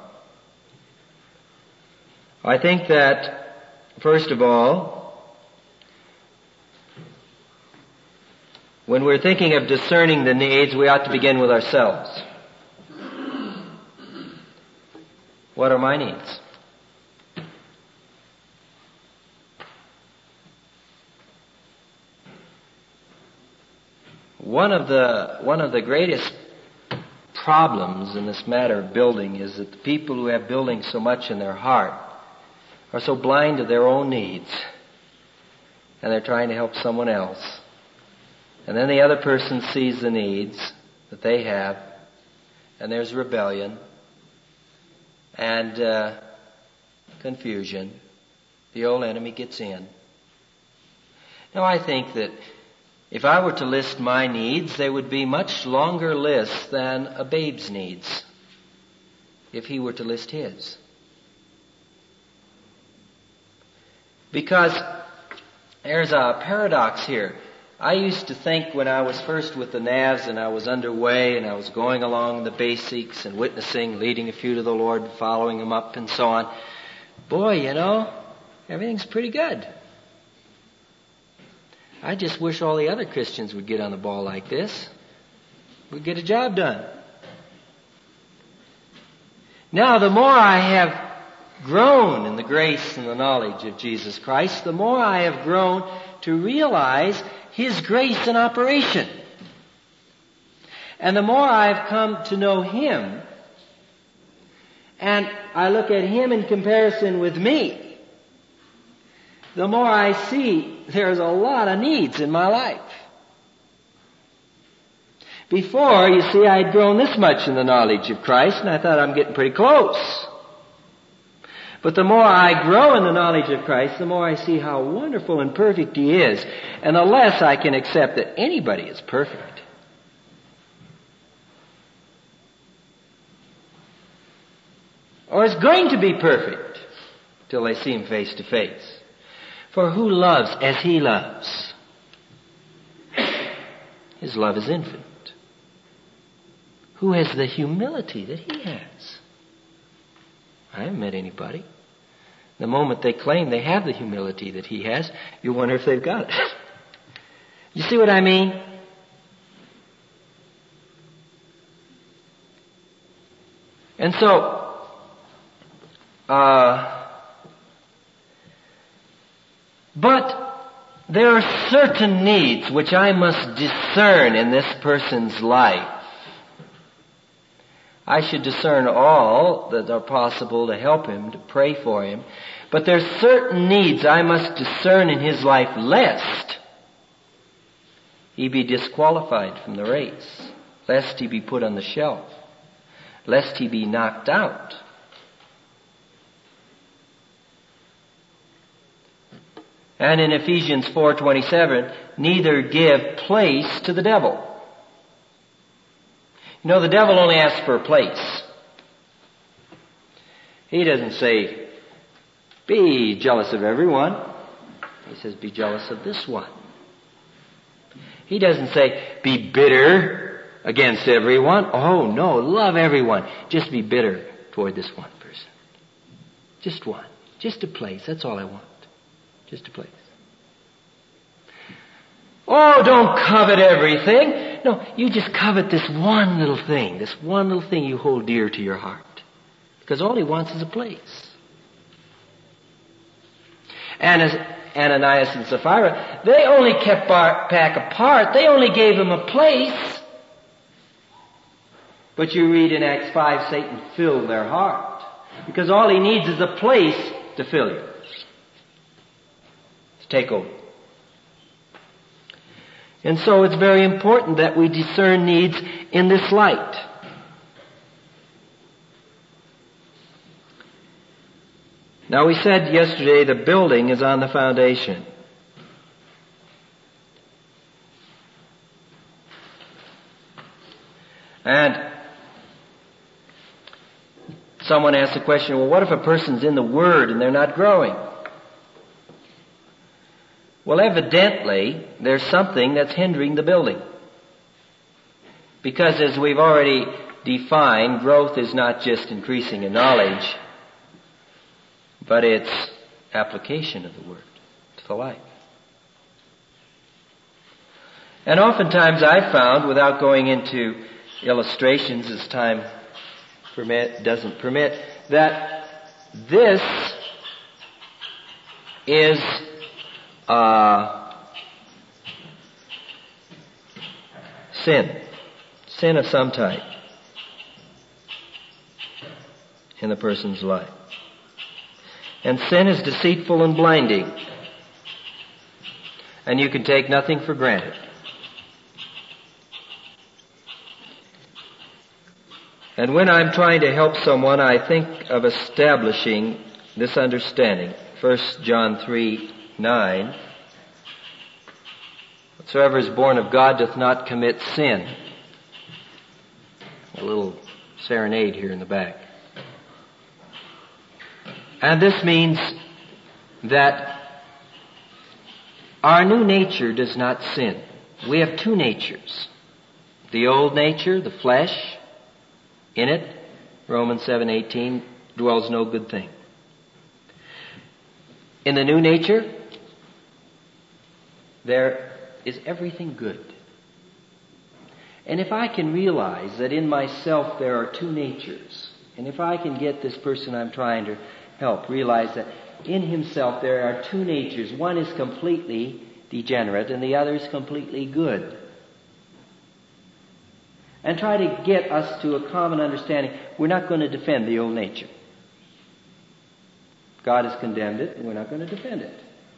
I think that, first of all, when we're thinking of discerning the needs, we ought to begin with ourselves. What are my needs? One of the, one of the greatest problems in this matter of building is that the people who have building so much in their heart are so blind to their own needs, and they're trying to help someone else. And then the other person sees the needs that they have, and there's rebellion and uh, confusion. The old enemy gets in. Now I think that if I were to list my needs, they would be much longer lists than a babe's needs, if he were to list his. Because there's a paradox here. I used to think when I was first with the Navs and I was underway and I was going along the basics and witnessing, leading a few to the Lord, following them up and so on, boy, you know, everything's pretty good. I just wish all the other Christians would get on the ball like this. We'd get a job done. Now, the more I have grown in the grace and the knowledge of Jesus Christ, the more I have grown to realize His grace in operation. And the more I've come to know Him, and I look at Him in comparison with me, the more I see there's a lot of needs in my life. Before, you see, I'd grown this much in the knowledge of Christ, and I thought I'm getting pretty close. But the more I grow in the knowledge of Christ, the more I see how wonderful and perfect He is, and the less I can accept that anybody is perfect. Or is going to be perfect till they see Him face to face. For who loves as He loves? His love is infinite. Who has the humility that He has? I haven't met anybody. The moment they claim they have the humility that He has, you wonder if they've got it. You see what I mean? And so, uh, but there are certain needs which I must discern in this person's life. I should discern all that are possible to help him, to pray for him. But there's certain needs I must discern in his life lest he be disqualified from the race, lest he be put on the shelf, lest he be knocked out. And in Ephesians four twenty-seven, neither give place to the devil. You know, the devil only asks for a place. He doesn't say, be jealous of everyone. He says, be jealous of this one. He doesn't say, be bitter against everyone. Oh, no, love everyone. Just be bitter toward this one person. Just one. Just a place. That's all I want. Just a place. Oh, don't covet everything. No, you just covet this one little thing, this one little thing you hold dear to your heart. Because all he wants is a place. And as Ananias and Sapphira, they only kept back apart. They only gave him a place. But you read in Acts five, Satan filled their heart. Because all he needs is a place to fill you. To take over. And so it's very important that we discern needs in this light. Now we said yesterday the building is on the foundation. And someone asked the question, well, what if a person's in the Word and they're not growing? Well, evidently, there's something that's hindering the building. Because as we've already defined, growth is not just increasing in knowledge, but it's application of the Word to the life. And oftentimes I've found, without going into illustrations as time permit, doesn't permit, that this is uh, sin. Sin of some type in the person's life. And sin is deceitful and blinding. And you can take nothing for granted. And when I'm trying to help someone, I think of establishing this understanding. First John three nine. Whatsoever is born of God doth not commit sin. A little serenade here in the back. And this means that our new nature does not sin. We have two natures. The old nature, the flesh, in it, Romans seven eighteen, dwells no good thing. In the new nature, there is everything good. And if I can realize that in myself there are two natures, and if I can get this person I'm trying to help realize that in himself there are two natures, one is completely degenerate and the other is completely good, and try to get us to a common understanding, we're not going to defend the old nature. God has condemned it, and we're not going to defend it.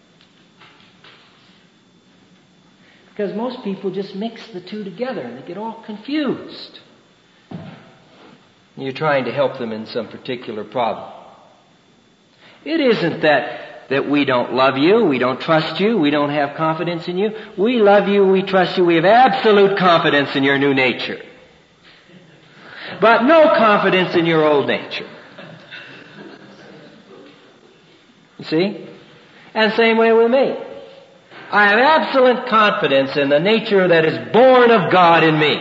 Because most people just mix the two together and they get all confused. You're trying to help them in some particular problem. It isn't that, that we don't love you, we don't trust you, we don't have confidence in you. We love you, we trust you, we have absolute confidence in your new nature. But no confidence in your old nature. You see? And same way with me. I have absolute confidence in the nature that is born of God in me.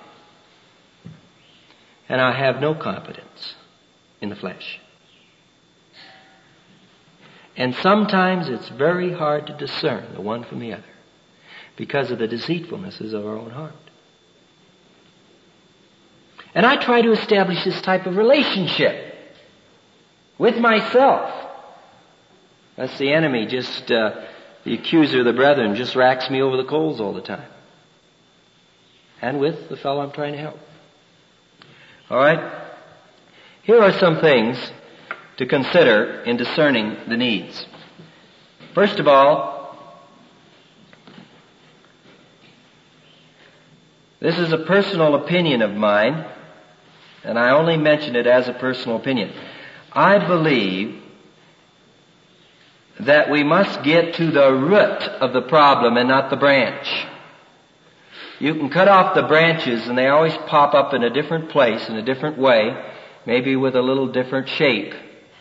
And I have no confidence in the flesh. And sometimes it's very hard to discern the one from the other because of the deceitfulnesses of our own heart. And I try to establish this type of relationship with myself. That's the enemy, just uh, the accuser of the brethren, just racks me over the coals all the time. And with the fellow I'm trying to help. All right? Here are some things to consider in discerning the needs. First of all, this is a personal opinion of mine, and I only mention it as a personal opinion. I believe that we must get to the root of the problem and not the branch. You can cut off the branches and they always pop up in a different place, in a different way, maybe with a little different shape.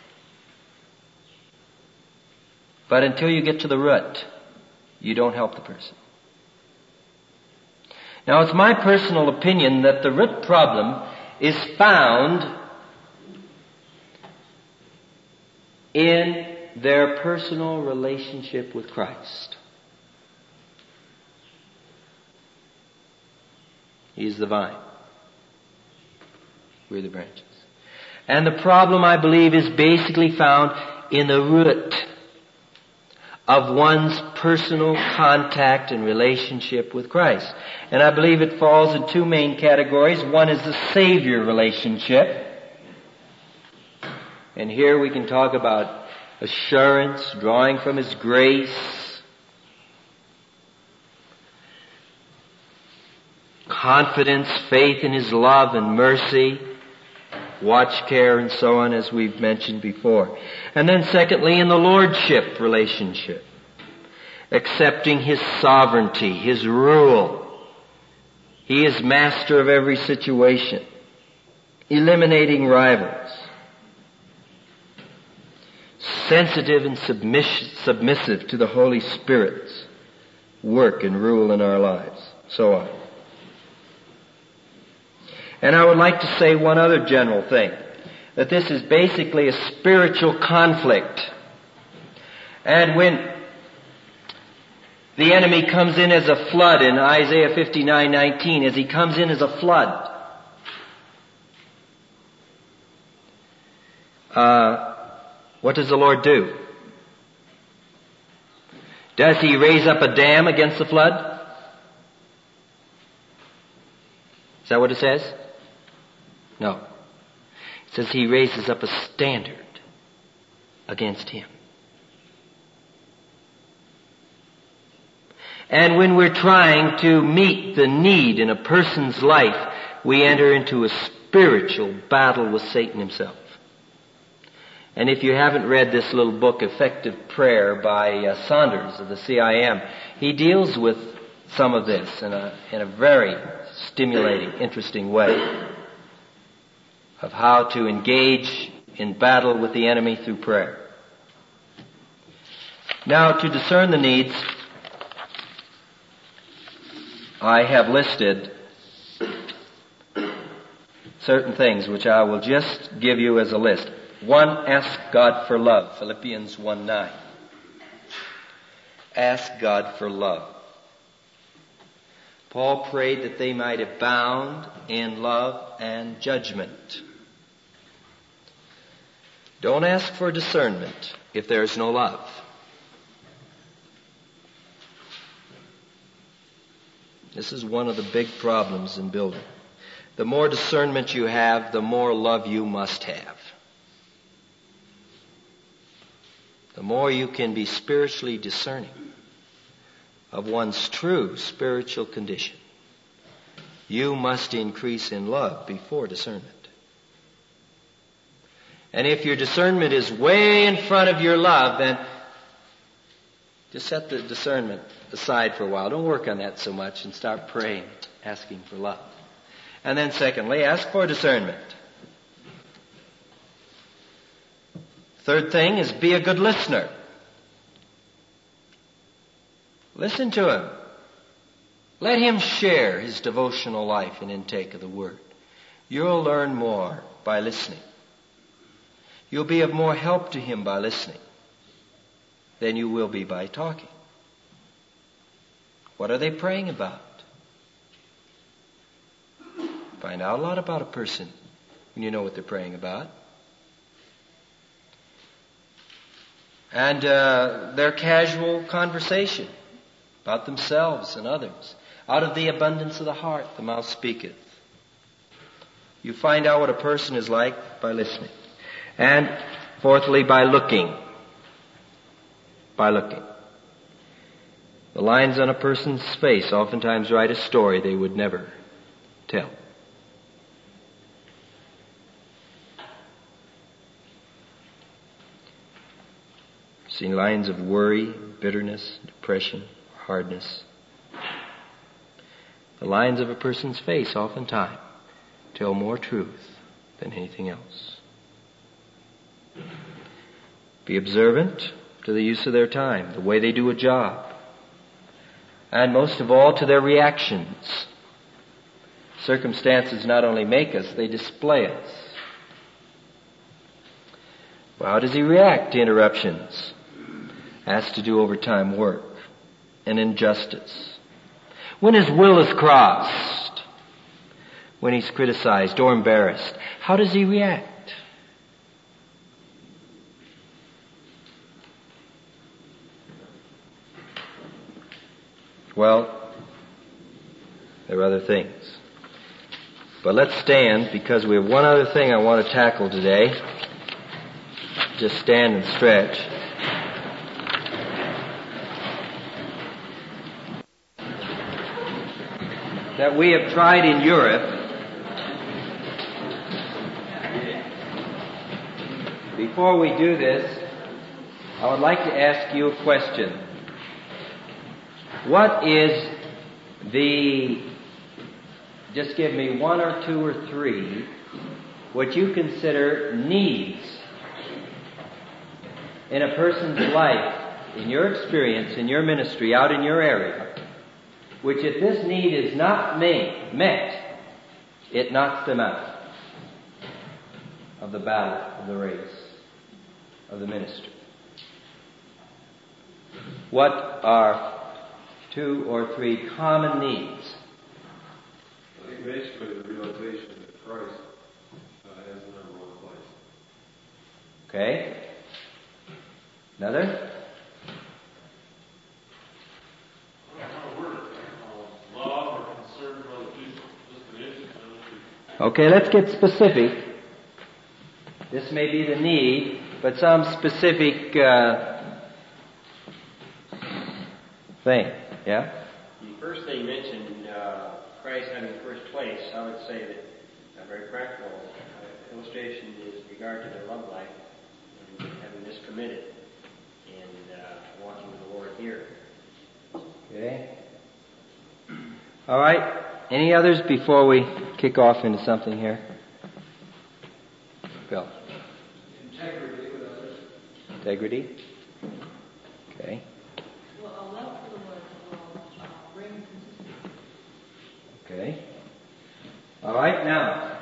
But until you get to the root, you don't help the person. Now, it's my personal opinion that the root problem is found in their personal relationship with Christ. He's the vine. We're the branches. And the problem, I believe, is basically found in the root of one's personal contact and relationship with Christ. And I believe it falls in two main categories. One is the Savior relationship. And here we can talk about assurance, drawing from His grace, confidence, faith in His love and mercy, watch, care, and so on, as we've mentioned before. And then secondly, in the lordship relationship, accepting His sovereignty, His rule. He is master of every situation, eliminating rivals, sensitive and submiss- submissive to the Holy Spirit's work and rule in our lives, so on. And I would like to say one other general thing, that this is basically a spiritual conflict. And when the enemy comes in as a flood in Isaiah fifty-nine nineteen, as he comes in as a flood, uh, what does the Lord do? Does He raise up a dam against the flood? Is that what it says? No. It says He raises up a standard against him. And when we're trying to meet the need in a person's life, we enter into a spiritual battle with Satan himself. And if you haven't read this little book, Effective Prayer, by uh, Saunders of the C I M, he deals with some of this in a, in a very stimulating, interesting way of how to engage in battle with the enemy through prayer. Now, to discern the needs, I have listed certain things which I will just give you as a list. One, ask God for love, Philippians one nine. Ask God for love. Paul prayed that they might abound in love and judgment. Don't ask for discernment if there is no love. This is one of the big problems in building. The more discernment you have, the more love you must have. The more you can be spiritually discerning of one's true spiritual condition, you must increase in love before discernment. And if your discernment is way in front of your love, then just set the discernment aside for a while. Don't work on that so much and start praying, asking for love. And then secondly, ask for discernment. Third thing is be a good listener. Listen to him. Let him share his devotional life and intake of the Word. You'll learn more by listening. You'll be of more help to him by listening than you will be by talking. What are they praying about? Find out a lot about a person when you know what they're praying about. And uh, their casual conversation about themselves and others. Out of the abundance of the heart, the mouth speaketh. You find out what a person is like by listening. And fourthly, by looking. By looking. The lines on a person's face oftentimes write a story they would never tell. See lines of worry, bitterness, depression, hardness. The lines of a person's face oftentimes tell more truth than anything else. Be observant to the use of their time, the way they do a job, and most of all to their reactions. Circumstances not only make us, they display us. Well, how does he react to interruptions? Asked to do overtime work and injustice. When his will is crossed, when he's criticized or embarrassed, how does he react? Well, there are other things. But let's stand, because we have one other thing I want to tackle today. Just stand and stretch. That we have tried in Europe before we do this, I would like to ask you a question. What is the, just give me one or two or three, what you consider needs in a person's life, in your experience, in your ministry, out in your area, which if this need is not made, met, it knocks them out of the battle, of the race, of the ministry. What are two or three common needs? I think basically the realization that Christ uh, has the number one place. Okay. Another? Love or concern for other people. Just an interest in other people. Okay, let's get specific. This may be the need, but some specific uh, thing. Yeah? The first thing mentioned, uh, Christ having first place, I would say that a very practical uh, illustration is regard to their love life and having this committed and uh, walking with the Lord here. Okay. All right. Any others before we kick off into something here? Bill. Integrity with others. Integrity. Okay. Well, a love for the Lord will uh, bring consistency. Okay. All right. Now,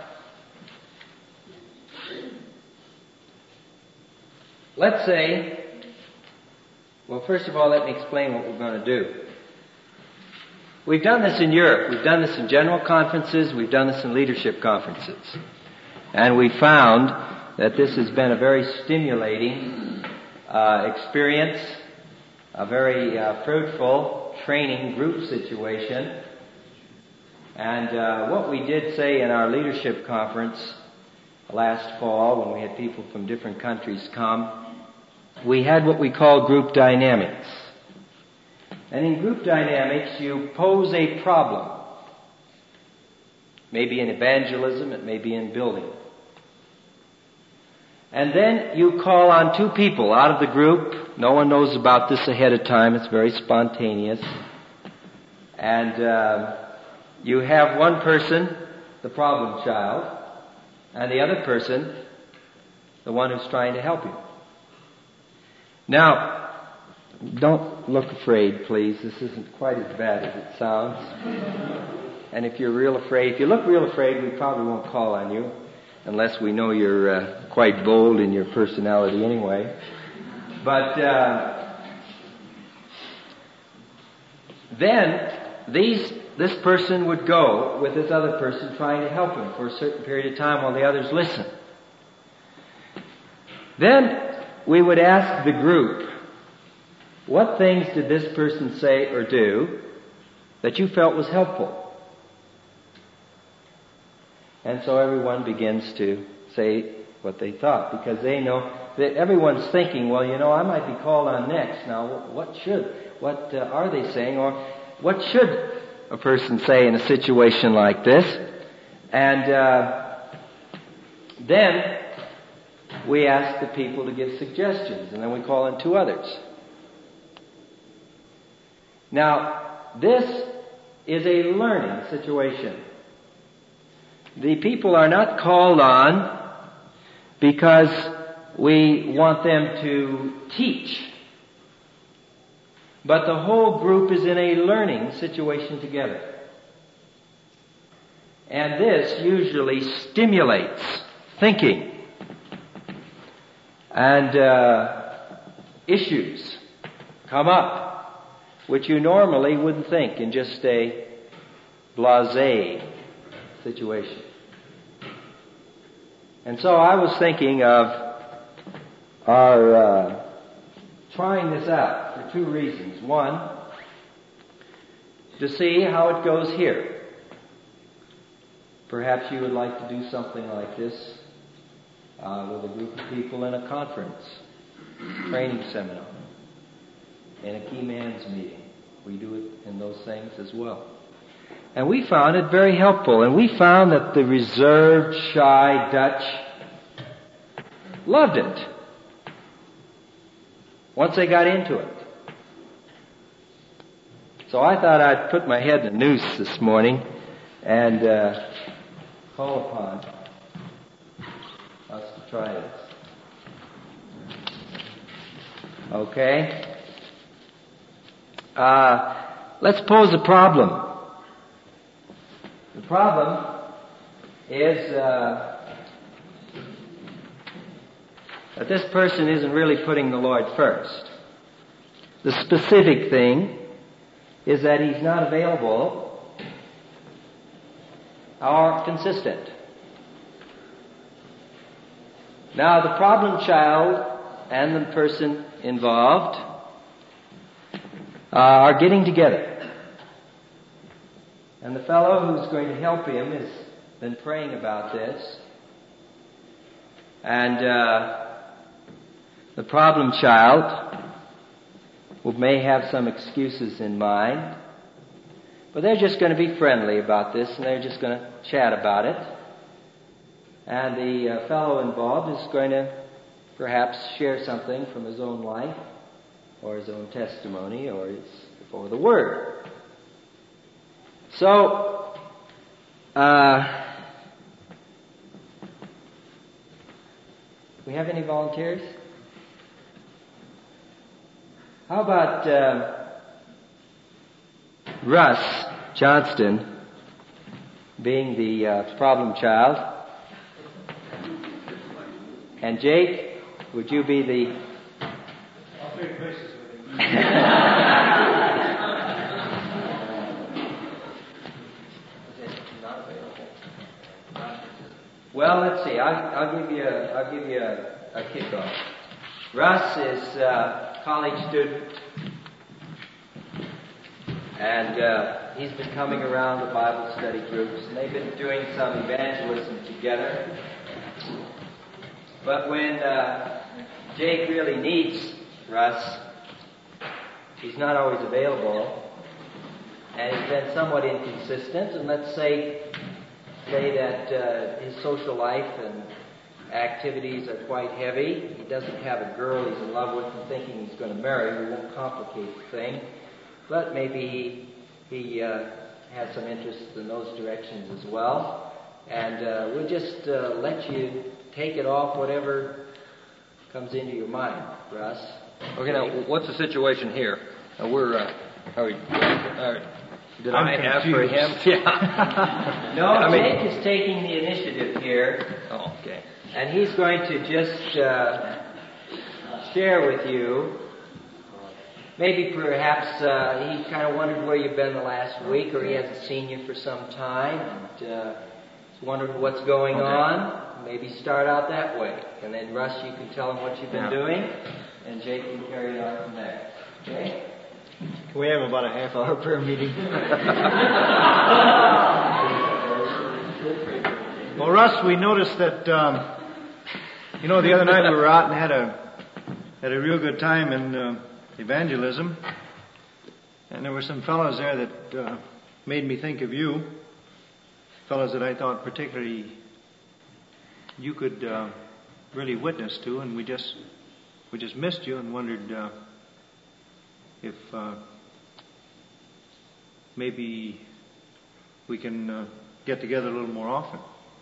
let's say, well, first of all, let me explain what we're going to do. We've done this in Europe. We've done this in general conferences. We've done this in leadership conferences. And we found that this has been a very stimulating uh, experience, a very uh, fruitful training group situation. And uh, what we did say in our leadership conference last fall, when we had people from different countries come, we had what we call group dynamics. And in group dynamics, you pose a problem. Maybe in evangelism, it may be in building. And then you call on two people out of the group. No one knows about this ahead of time. It's very spontaneous. And uh, you have one person, the problem child, and the other person, the one who's trying to help you. Now, don't look afraid, please. This isn't quite as bad as it sounds. And if you're real afraid, if you look real afraid, we probably won't call on you unless we know you're uh, quite bold in your personality anyway. But uh, then these this person would go with this other person trying to help him for a certain period of time while the others listen. Then we would ask the group, what things did this person say or do that you felt was helpful? And so everyone begins to say what they thought, because they know that everyone's thinking, well, you know, I might be called on next. Now, what should, what uh, are they saying, or what should a person say in a situation like this? And uh, then we ask the people to give suggestions, and then we call in two others. Now, this is a learning situation. The people are not called on because we want them to teach. But the whole group is in a learning situation together. And this usually stimulates thinking. And uh, issues come up, which you normally wouldn't think in just a blasé situation. And so I was thinking of our uh, trying this out for two reasons. One, to see how it goes here. Perhaps you would like to do something like this uh, with a group of people in a conference, training seminar, in a key man's meeting. We do it in those things as well. And we found it very helpful. And we found that the reserved, shy Dutch loved it. Once they got into it. So I thought I'd put my head in a noose this morning and uh, call upon us to try this. Okay? Uh, let's pose a problem. The problem is uh, that this person isn't really putting the Lord first. The specific thing is that he's not available or consistent. Now, the problem child and the person involved uh, are getting together. And the fellow who's going to help him has been praying about this. And uh, the problem child may have some excuses in mind, but they're just going to be friendly about this, and they're just going to chat about it. And the uh, fellow involved is going to perhaps share something from his own life, or his own testimony, or his, or the Word. So, uh, we have any volunteers? How about uh, Russ Johnston being the uh, problem child? And Jake, would you be the... I'll trade places with him. Well, let's see. I'll, I'll give you a, I'll give you a, a kickoff. Russ is a college student, and uh, he's been coming around the Bible study groups, and they've been doing some evangelism together. But when uh, Jake really needs Russ, he's not always available, and he's been somewhat inconsistent. And let's say say that uh, his social life and activities are quite heavy. He doesn't have a girl he's in love with and thinking he's going to marry. We won't complicate the thing, but maybe he he uh, has some interest in those directions as well. And uh, we'll just uh, let you take it off whatever comes into your mind, Russ. Okay, now, what's the situation here? Uh, we're, uh, are we, uh, did I'm I ask for him? confused. Yeah. No, I mean- Jake is taking the initiative here, Oh, okay. and he's going to just uh, share with you. Maybe perhaps uh, he kind of wondered where you've been the last week, or he hasn't seen you for some time, and uh, he's wondering what's going Okay. on. Maybe start out that way. And then, Russ, you can tell him what you've been Yeah. doing, and Jake can carry it on from there. Okay? Can we have about a half hour prayer meeting? Well, Russ, we noticed that, um, you know, the other night we were out and had a had a real good time in uh, evangelism, and there were some fellows there that uh, made me think of you, fellows that I thought particularly you could uh, really witness to, and we just we just missed you and wondered uh, if uh, maybe we can uh, get together a little more often.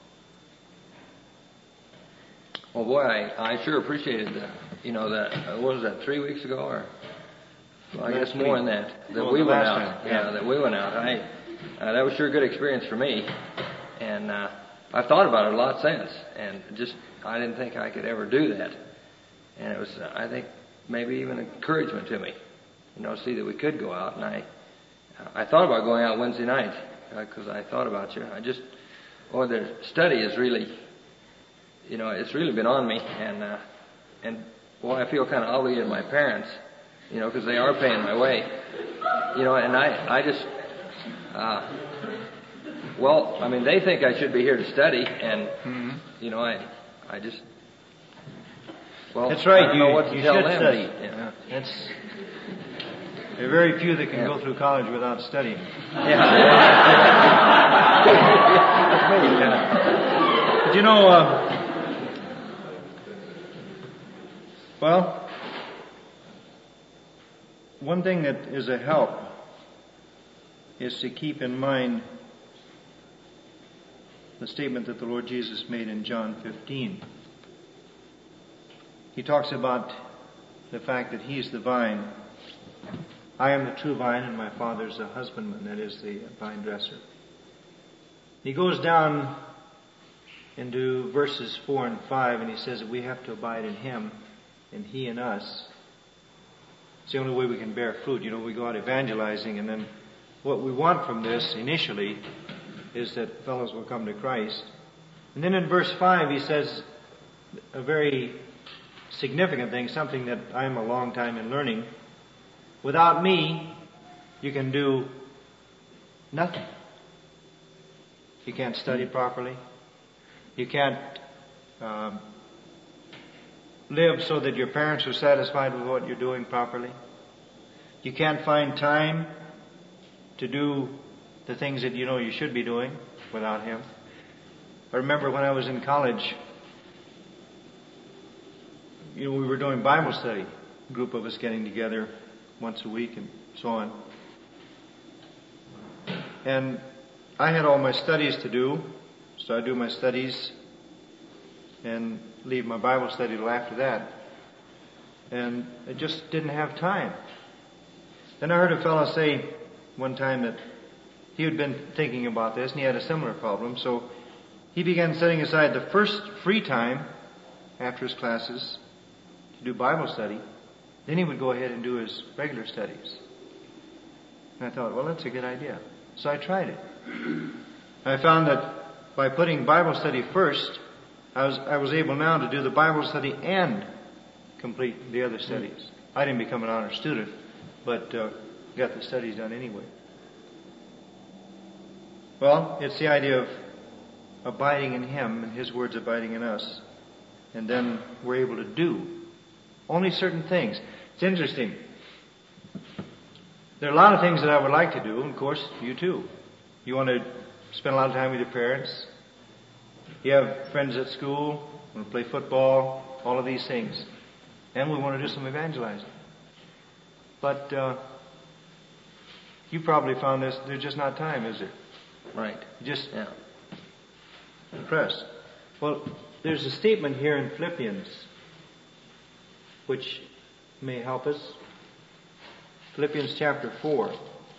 Well, boy, I, I sure appreciated that. You know, that, uh, what was that, three weeks ago? Or well, I Last guess more week. than that. That Oh, we the went last out. time, Yeah, yeah. that we went out. I, uh, that was sure a good experience for me. And uh, I've thought about it a lot since. And just, I didn't think I could ever do that. And it was, uh, I think, maybe even encouragement to me. You know, see that we could go out. And I I thought about going out Wednesday night because uh, I thought about you. I just, oh, the study is really, you know, it's really been on me. And, uh, and boy, I feel kind of obligated to my parents, you know, because they are paying my way. You know, and I, I just, uh, well, I mean, they think I should be here to study. And, Mm-hmm. you know, I, I just, well, That's right. I don't You, know what to you tell should them. study. Yeah. That's, there are very few that can Yeah. go through college without studying. Yeah. But you know, uh, Well, one thing that is a help is to keep in mind the statement that the Lord Jesus made in John fifteen. He talks about the fact that He's the vine. I am the true vine and my Father's the husbandman, that is the vine dresser. He goes down into verses four and five and he says that we have to abide in Him and He in us. It's the only way we can bear fruit. You know, we go out evangelizing, and then what we want from this initially is that fellows will come to Christ. And then in verse five he says a very significant thing, something that I'm a long time in learning. Without me, you can do nothing. You can't study properly. You can't um, live so that your parents are satisfied with what you're doing properly. You can't find time to do the things that you know you should be doing without Him. I remember when I was in college, you know, we were doing Bible study, a group of us getting together once a week and so on. And I had all my studies to do, so I do my studies and leave my Bible study till after that. And I just didn't have time. Then I heard a fellow say one time that he had been thinking about this and he had a similar problem, so he began setting aside the first free time after his classes to do Bible study. Then he would go ahead and do his regular studies. And I thought, well, that's a good idea. So I tried it. I found that by putting Bible study first, I was I was able now to do the Bible study and complete the other studies. I didn't become an honor student, but uh, got the studies done anyway. Well, it's the idea of abiding in Him and His words abiding in us. And then we're able to do only certain things. It's interesting. There are a lot of things that I would like to do, and of course, you too. You want to spend a lot of time with your parents. You have friends at school, want to play football, all of these things. And we want to do some evangelizing. But uh, you probably found this, there's just not time, is there? Right. Just yeah. Press. Well, there's a statement here in Philippians which may help us. Philippians chapter four,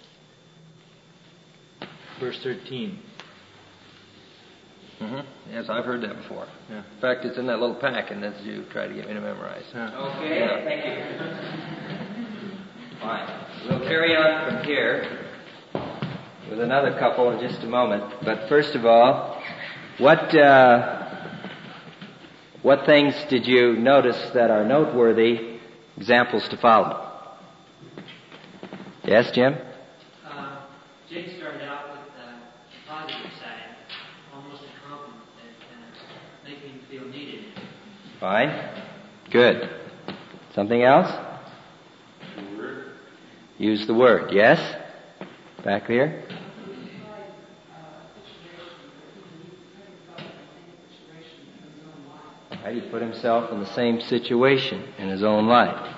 verse thirteen. Mm-hmm. Yes, I've heard that before. Yeah. In fact, it's in that little packet that you tried to get me to memorize. Yeah. Okay, yeah. Thank you. Fine. We'll carry on from here with another couple in just a moment. But first of all, what uh, what things did you notice that are noteworthy examples to follow? Yes, Jim? Uh, Jim started out with uh, the positive side, almost a compliment that uh, making him feel needed. Fine. Good. Something else? The word. Use the word. Yes? Back here? How do you put himself in the same situation in his own life?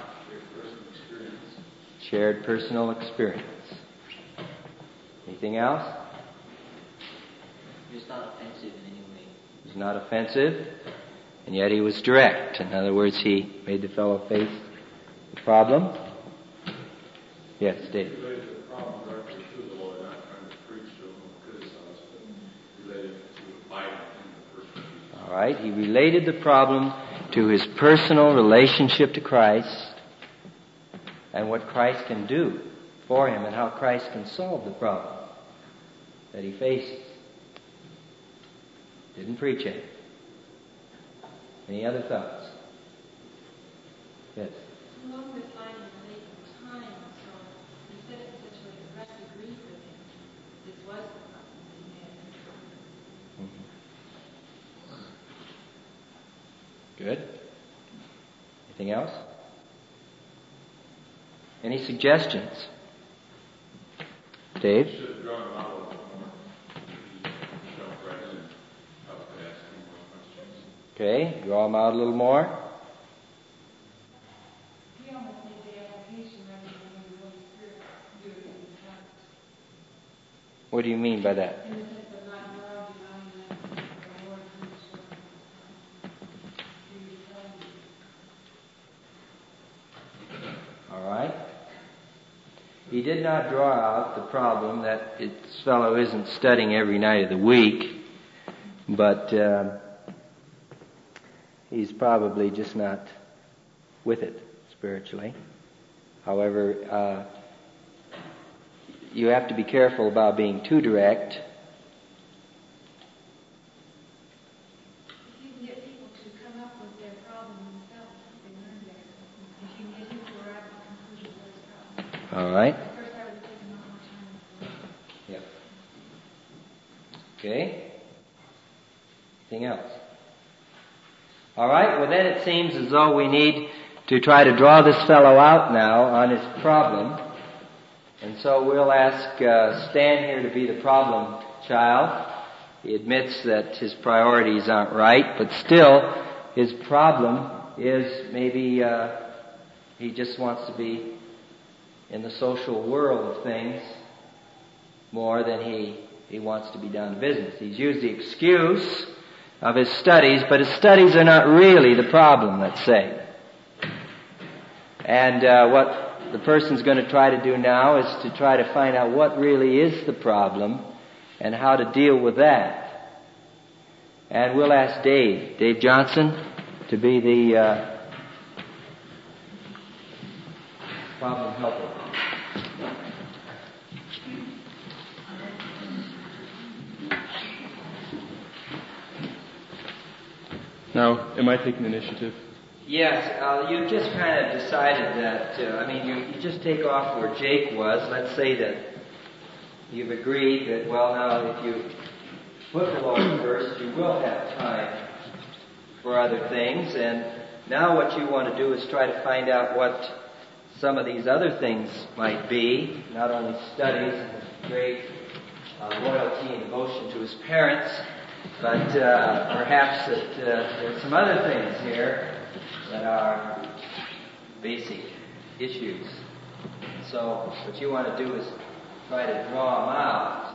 Shared personal experience. Anything else? He was not offensive in any way. He was not offensive, and yet he was direct. In other words, he made the fellow face the problem. Yes, Dave. Related to the problem directly to the Lord, not trying to preach to him or criticize, but related to abiding in the person. All right, he related the problem to his personal relationship to Christ and what Christ can do for him and how Christ can solve the problem that he faces. Didn't preach it. Any other thoughts? Yes. Along this line of making time, so he said it in such a way that Russ agreed with him. This was the problem that he had. Mm-hmm. Good. Anything else? Any suggestions? Dave? You should have drawn him out a little more. He jumped right in and helped to ask him more questions. Okay, draw them out a little more. What do you mean by that? All right. He did not draw out the problem that this fellow isn't studying every night of the week, but uh, he's probably just not with it spiritually. However, uh, you have to be careful about being too direct. If you can get people to come up with their problem themselves, they learn that. If you can get people to arrive at the conclusion of their problem. All right. Of course, that would take a lot more time. Yep. Okay. Anything else? All right. Well, then it seems as though we need to try to draw this fellow out now on his problem. And so we'll ask uh, Stan here to be the problem child. He admits that his priorities aren't right, but still his problem is maybe uh, he just wants to be in the social world of things more than he, he wants to be down to business. He's used the excuse of his studies, but his studies are not really the problem, let's say. And uh, what the person's going to try to do now is to try to find out what really is the problem and how to deal with that. And we'll ask Dave, Dave Johnson, to be the uh, problem helper. Now, am I taking initiative? Yes, uh, you just kind of decided that, uh, I mean, you, you just take off where Jake was. Let's say that you've agreed that, well, now if you put the Lord first, you will have time for other things. And now what you want to do is try to find out what some of these other things might be, not only studies and great uh, loyalty and devotion to his parents, but uh, perhaps that uh, there's some other things here that are basic issues. So what you want to do is try to draw them out.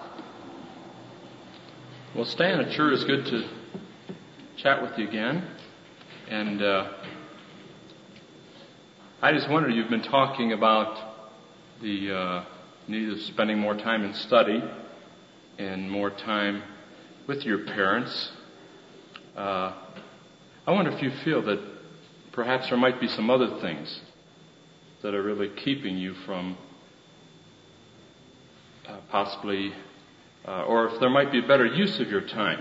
Well, Stan, it sure is good to chat with you again. And uh, I just wondered, you've been talking about the uh, need of spending more time in study and more time with your parents. Uh, I wonder if you feel that perhaps there might be some other things that are really keeping you from uh, possibly, uh, or if there might be a better use of your time.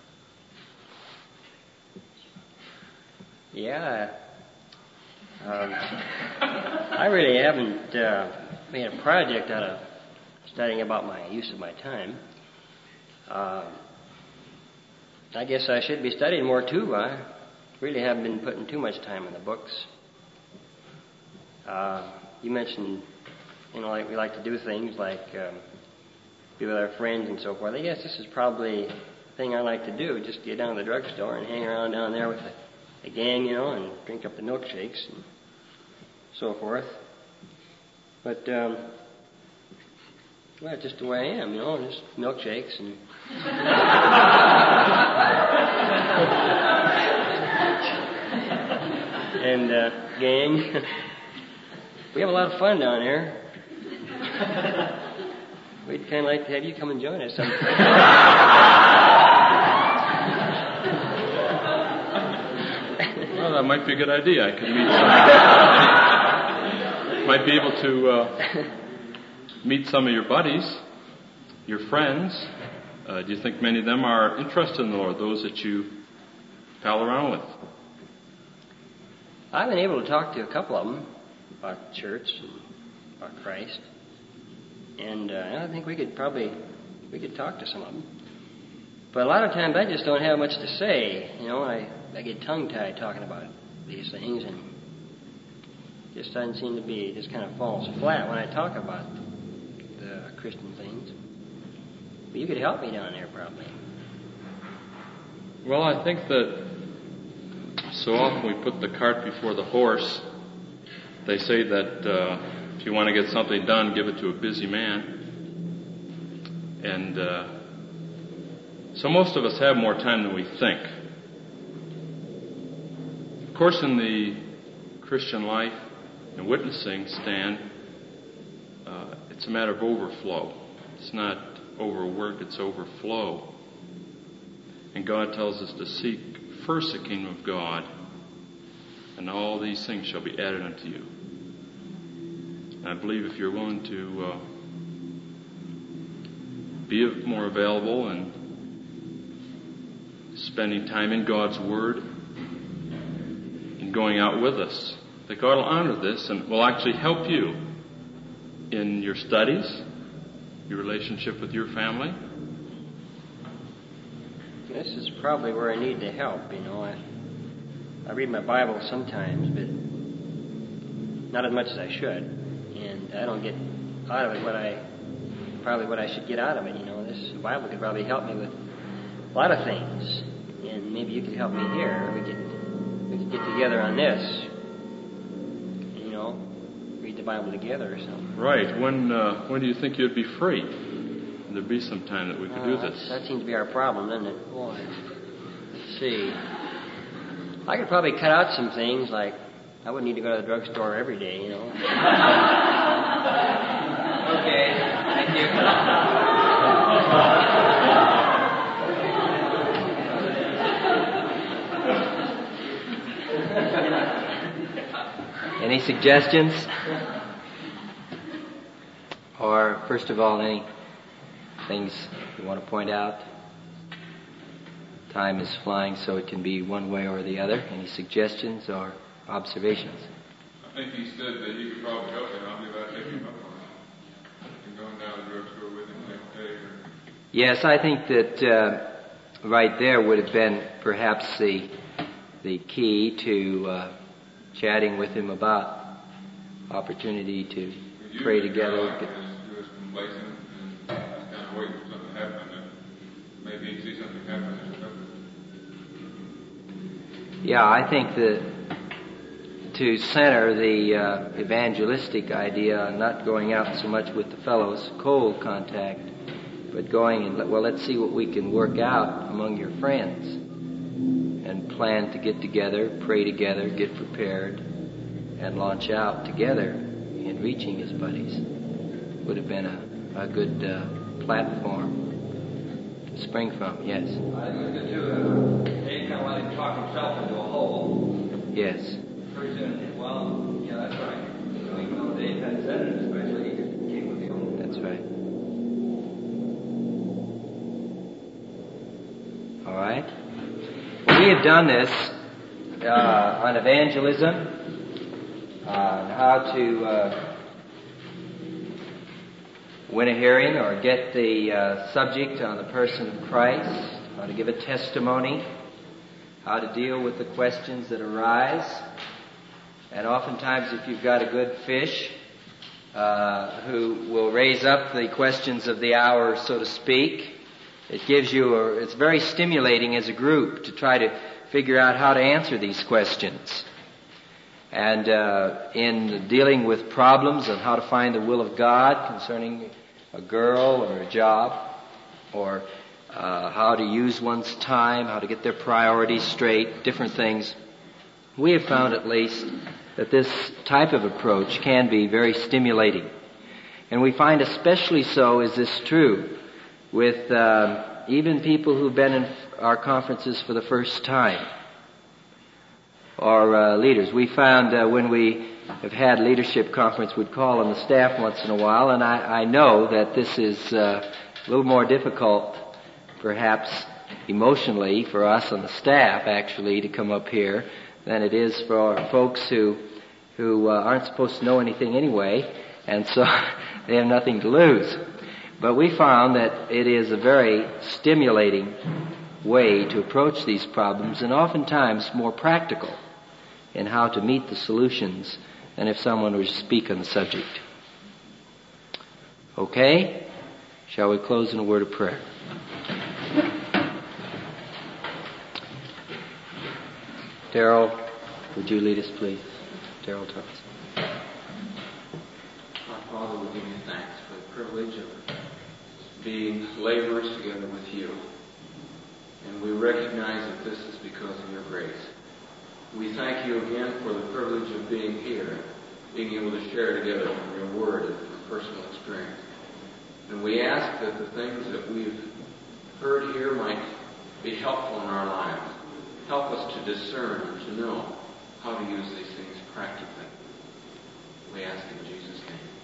Yeah. Um, I really haven't uh, made a project out of studying about my use of my time. Uh, I guess I should be studying more too. I really haven't been putting too much time in the books. Uh, you mentioned, you know, like we like to do things like um, be with our friends and so forth. I guess this is probably the thing I like to do, just get down to the drugstore and hang around down there with the, the gang, you know, and drink up the milkshakes and so forth. But, um, well, it's just the way I am, you know, just milkshakes and... and uh, gang. We have a lot of fun down here. We'd kind of like to have you come and join us sometime. Well, that might be a good idea. I could meet some... might be able to uh, meet some of your buddies, your friends. Uh, do you think many of them are interested in the Lord, those that you pal around with? I've been able to talk to a couple of them about church and about Christ. And uh, I think we could probably, we could talk to some of them. But a lot of times I just don't have much to say. You know, I, I get tongue-tied talking about these things, and it just doesn't seem to be, it just kind of falls flat when I talk about the Christian things. But you could help me down there probably. Well, I think that so often we put the cart before the horse. They say that uh, if you want to get something done, give it to a busy man. And uh, so most of us have more time than we think. Of course, in the Christian life and witnessing stand, uh, it's a matter of overflow. It's not overwork, it's overflow. And God tells us to seek first the kingdom of God, and all these things shall be added unto you. And I believe if you're willing to uh, be more available and spending time in God's Word and going out with us, that God will honor this and will actually help you in your studies, your relationship with your family. This is probably where I need the help, you know. I, I read my Bible sometimes, but not as much as I should. And I don't get out of it what I, probably what I should get out of it, you know. This Bible could probably help me with a lot of things. And maybe you could help me here. We could, we could get together on this. You know, read the Bible together or something. Right. When, uh, when do you think you'd be free? There'd be some time that we could uh, do this. That seems to be our problem, doesn't it? Boy. Let's see. I could probably cut out some things, like I wouldn't need to go to the drugstore every day, you know. Okay, thank you. Any suggestions? Or, first of all, any things you want to point out? Time is flying, so it can be one way or the other. Any suggestions or observations? I think he said that you could probably help him. I'll be about to take him up on it. And going down to the drugstore with him next day. Or... Yes, I think that uh, right there would have been perhaps the the key to uh, chatting with him about opportunity to pray together. Get... He was complacent and just kind of waiting for something to happen. And maybe he'd see something happen or something. Yeah, I think that to center the uh, evangelistic idea, not going out so much with the fellows, cold contact, but going and, well, let's see what we can work out among your friends and plan to get together, pray together, get prepared, and launch out together in reaching his buddies. Would have been a, a good uh, platform to spring from, yes. I think we could do it. Dave kind of let him talk himself into a hole. Yes. Pretty soon, well, yeah, that's right. We know Dave had said it, especially he just came with the old. That's right. All right. Well, we have done this uh, on evangelism, on how to uh, win a hearing or get the uh, subject on the person of Christ, how to give a testimony, how to deal with the questions that arise. And oftentimes, if you've got a good fish uh, who will raise up the questions of the hour, so to speak, it gives you a, it's very stimulating as a group to try to figure out how to answer these questions. And uh, in dealing with problems of how to find the will of God concerning a girl or a job, or uh, how to use one's time, how to get their priorities straight, different things, we have found at least that this type of approach can be very stimulating. And we find especially so is this true with uh, even people who've been in our conferences for the first time, or uh, leaders. We found uh, when we have had leadership conference, we'd call on the staff once in a while, and I, I know that this is uh, a little more difficult, perhaps emotionally, for us on the staff actually to come up here than it is for folks who who uh, aren't supposed to know anything anyway, and so they have nothing to lose. But we found that it is a very stimulating way to approach these problems, and oftentimes more practical in how to meet the solutions than if someone were to speak on the subject. Okay? Shall we close in a word of prayer? Darrell, would you lead us, please? Darrell Thomas. Our Father, we give you thanks for the privilege of being laborers together with you. And we recognize that this is because of your grace. We thank you again for the privilege of being here, being able to share together from your word and from personal experience. And we ask that the things that we've heard here might be helpful in our lives. Help us to discern and to know how to use these things practically. We ask in Jesus' name.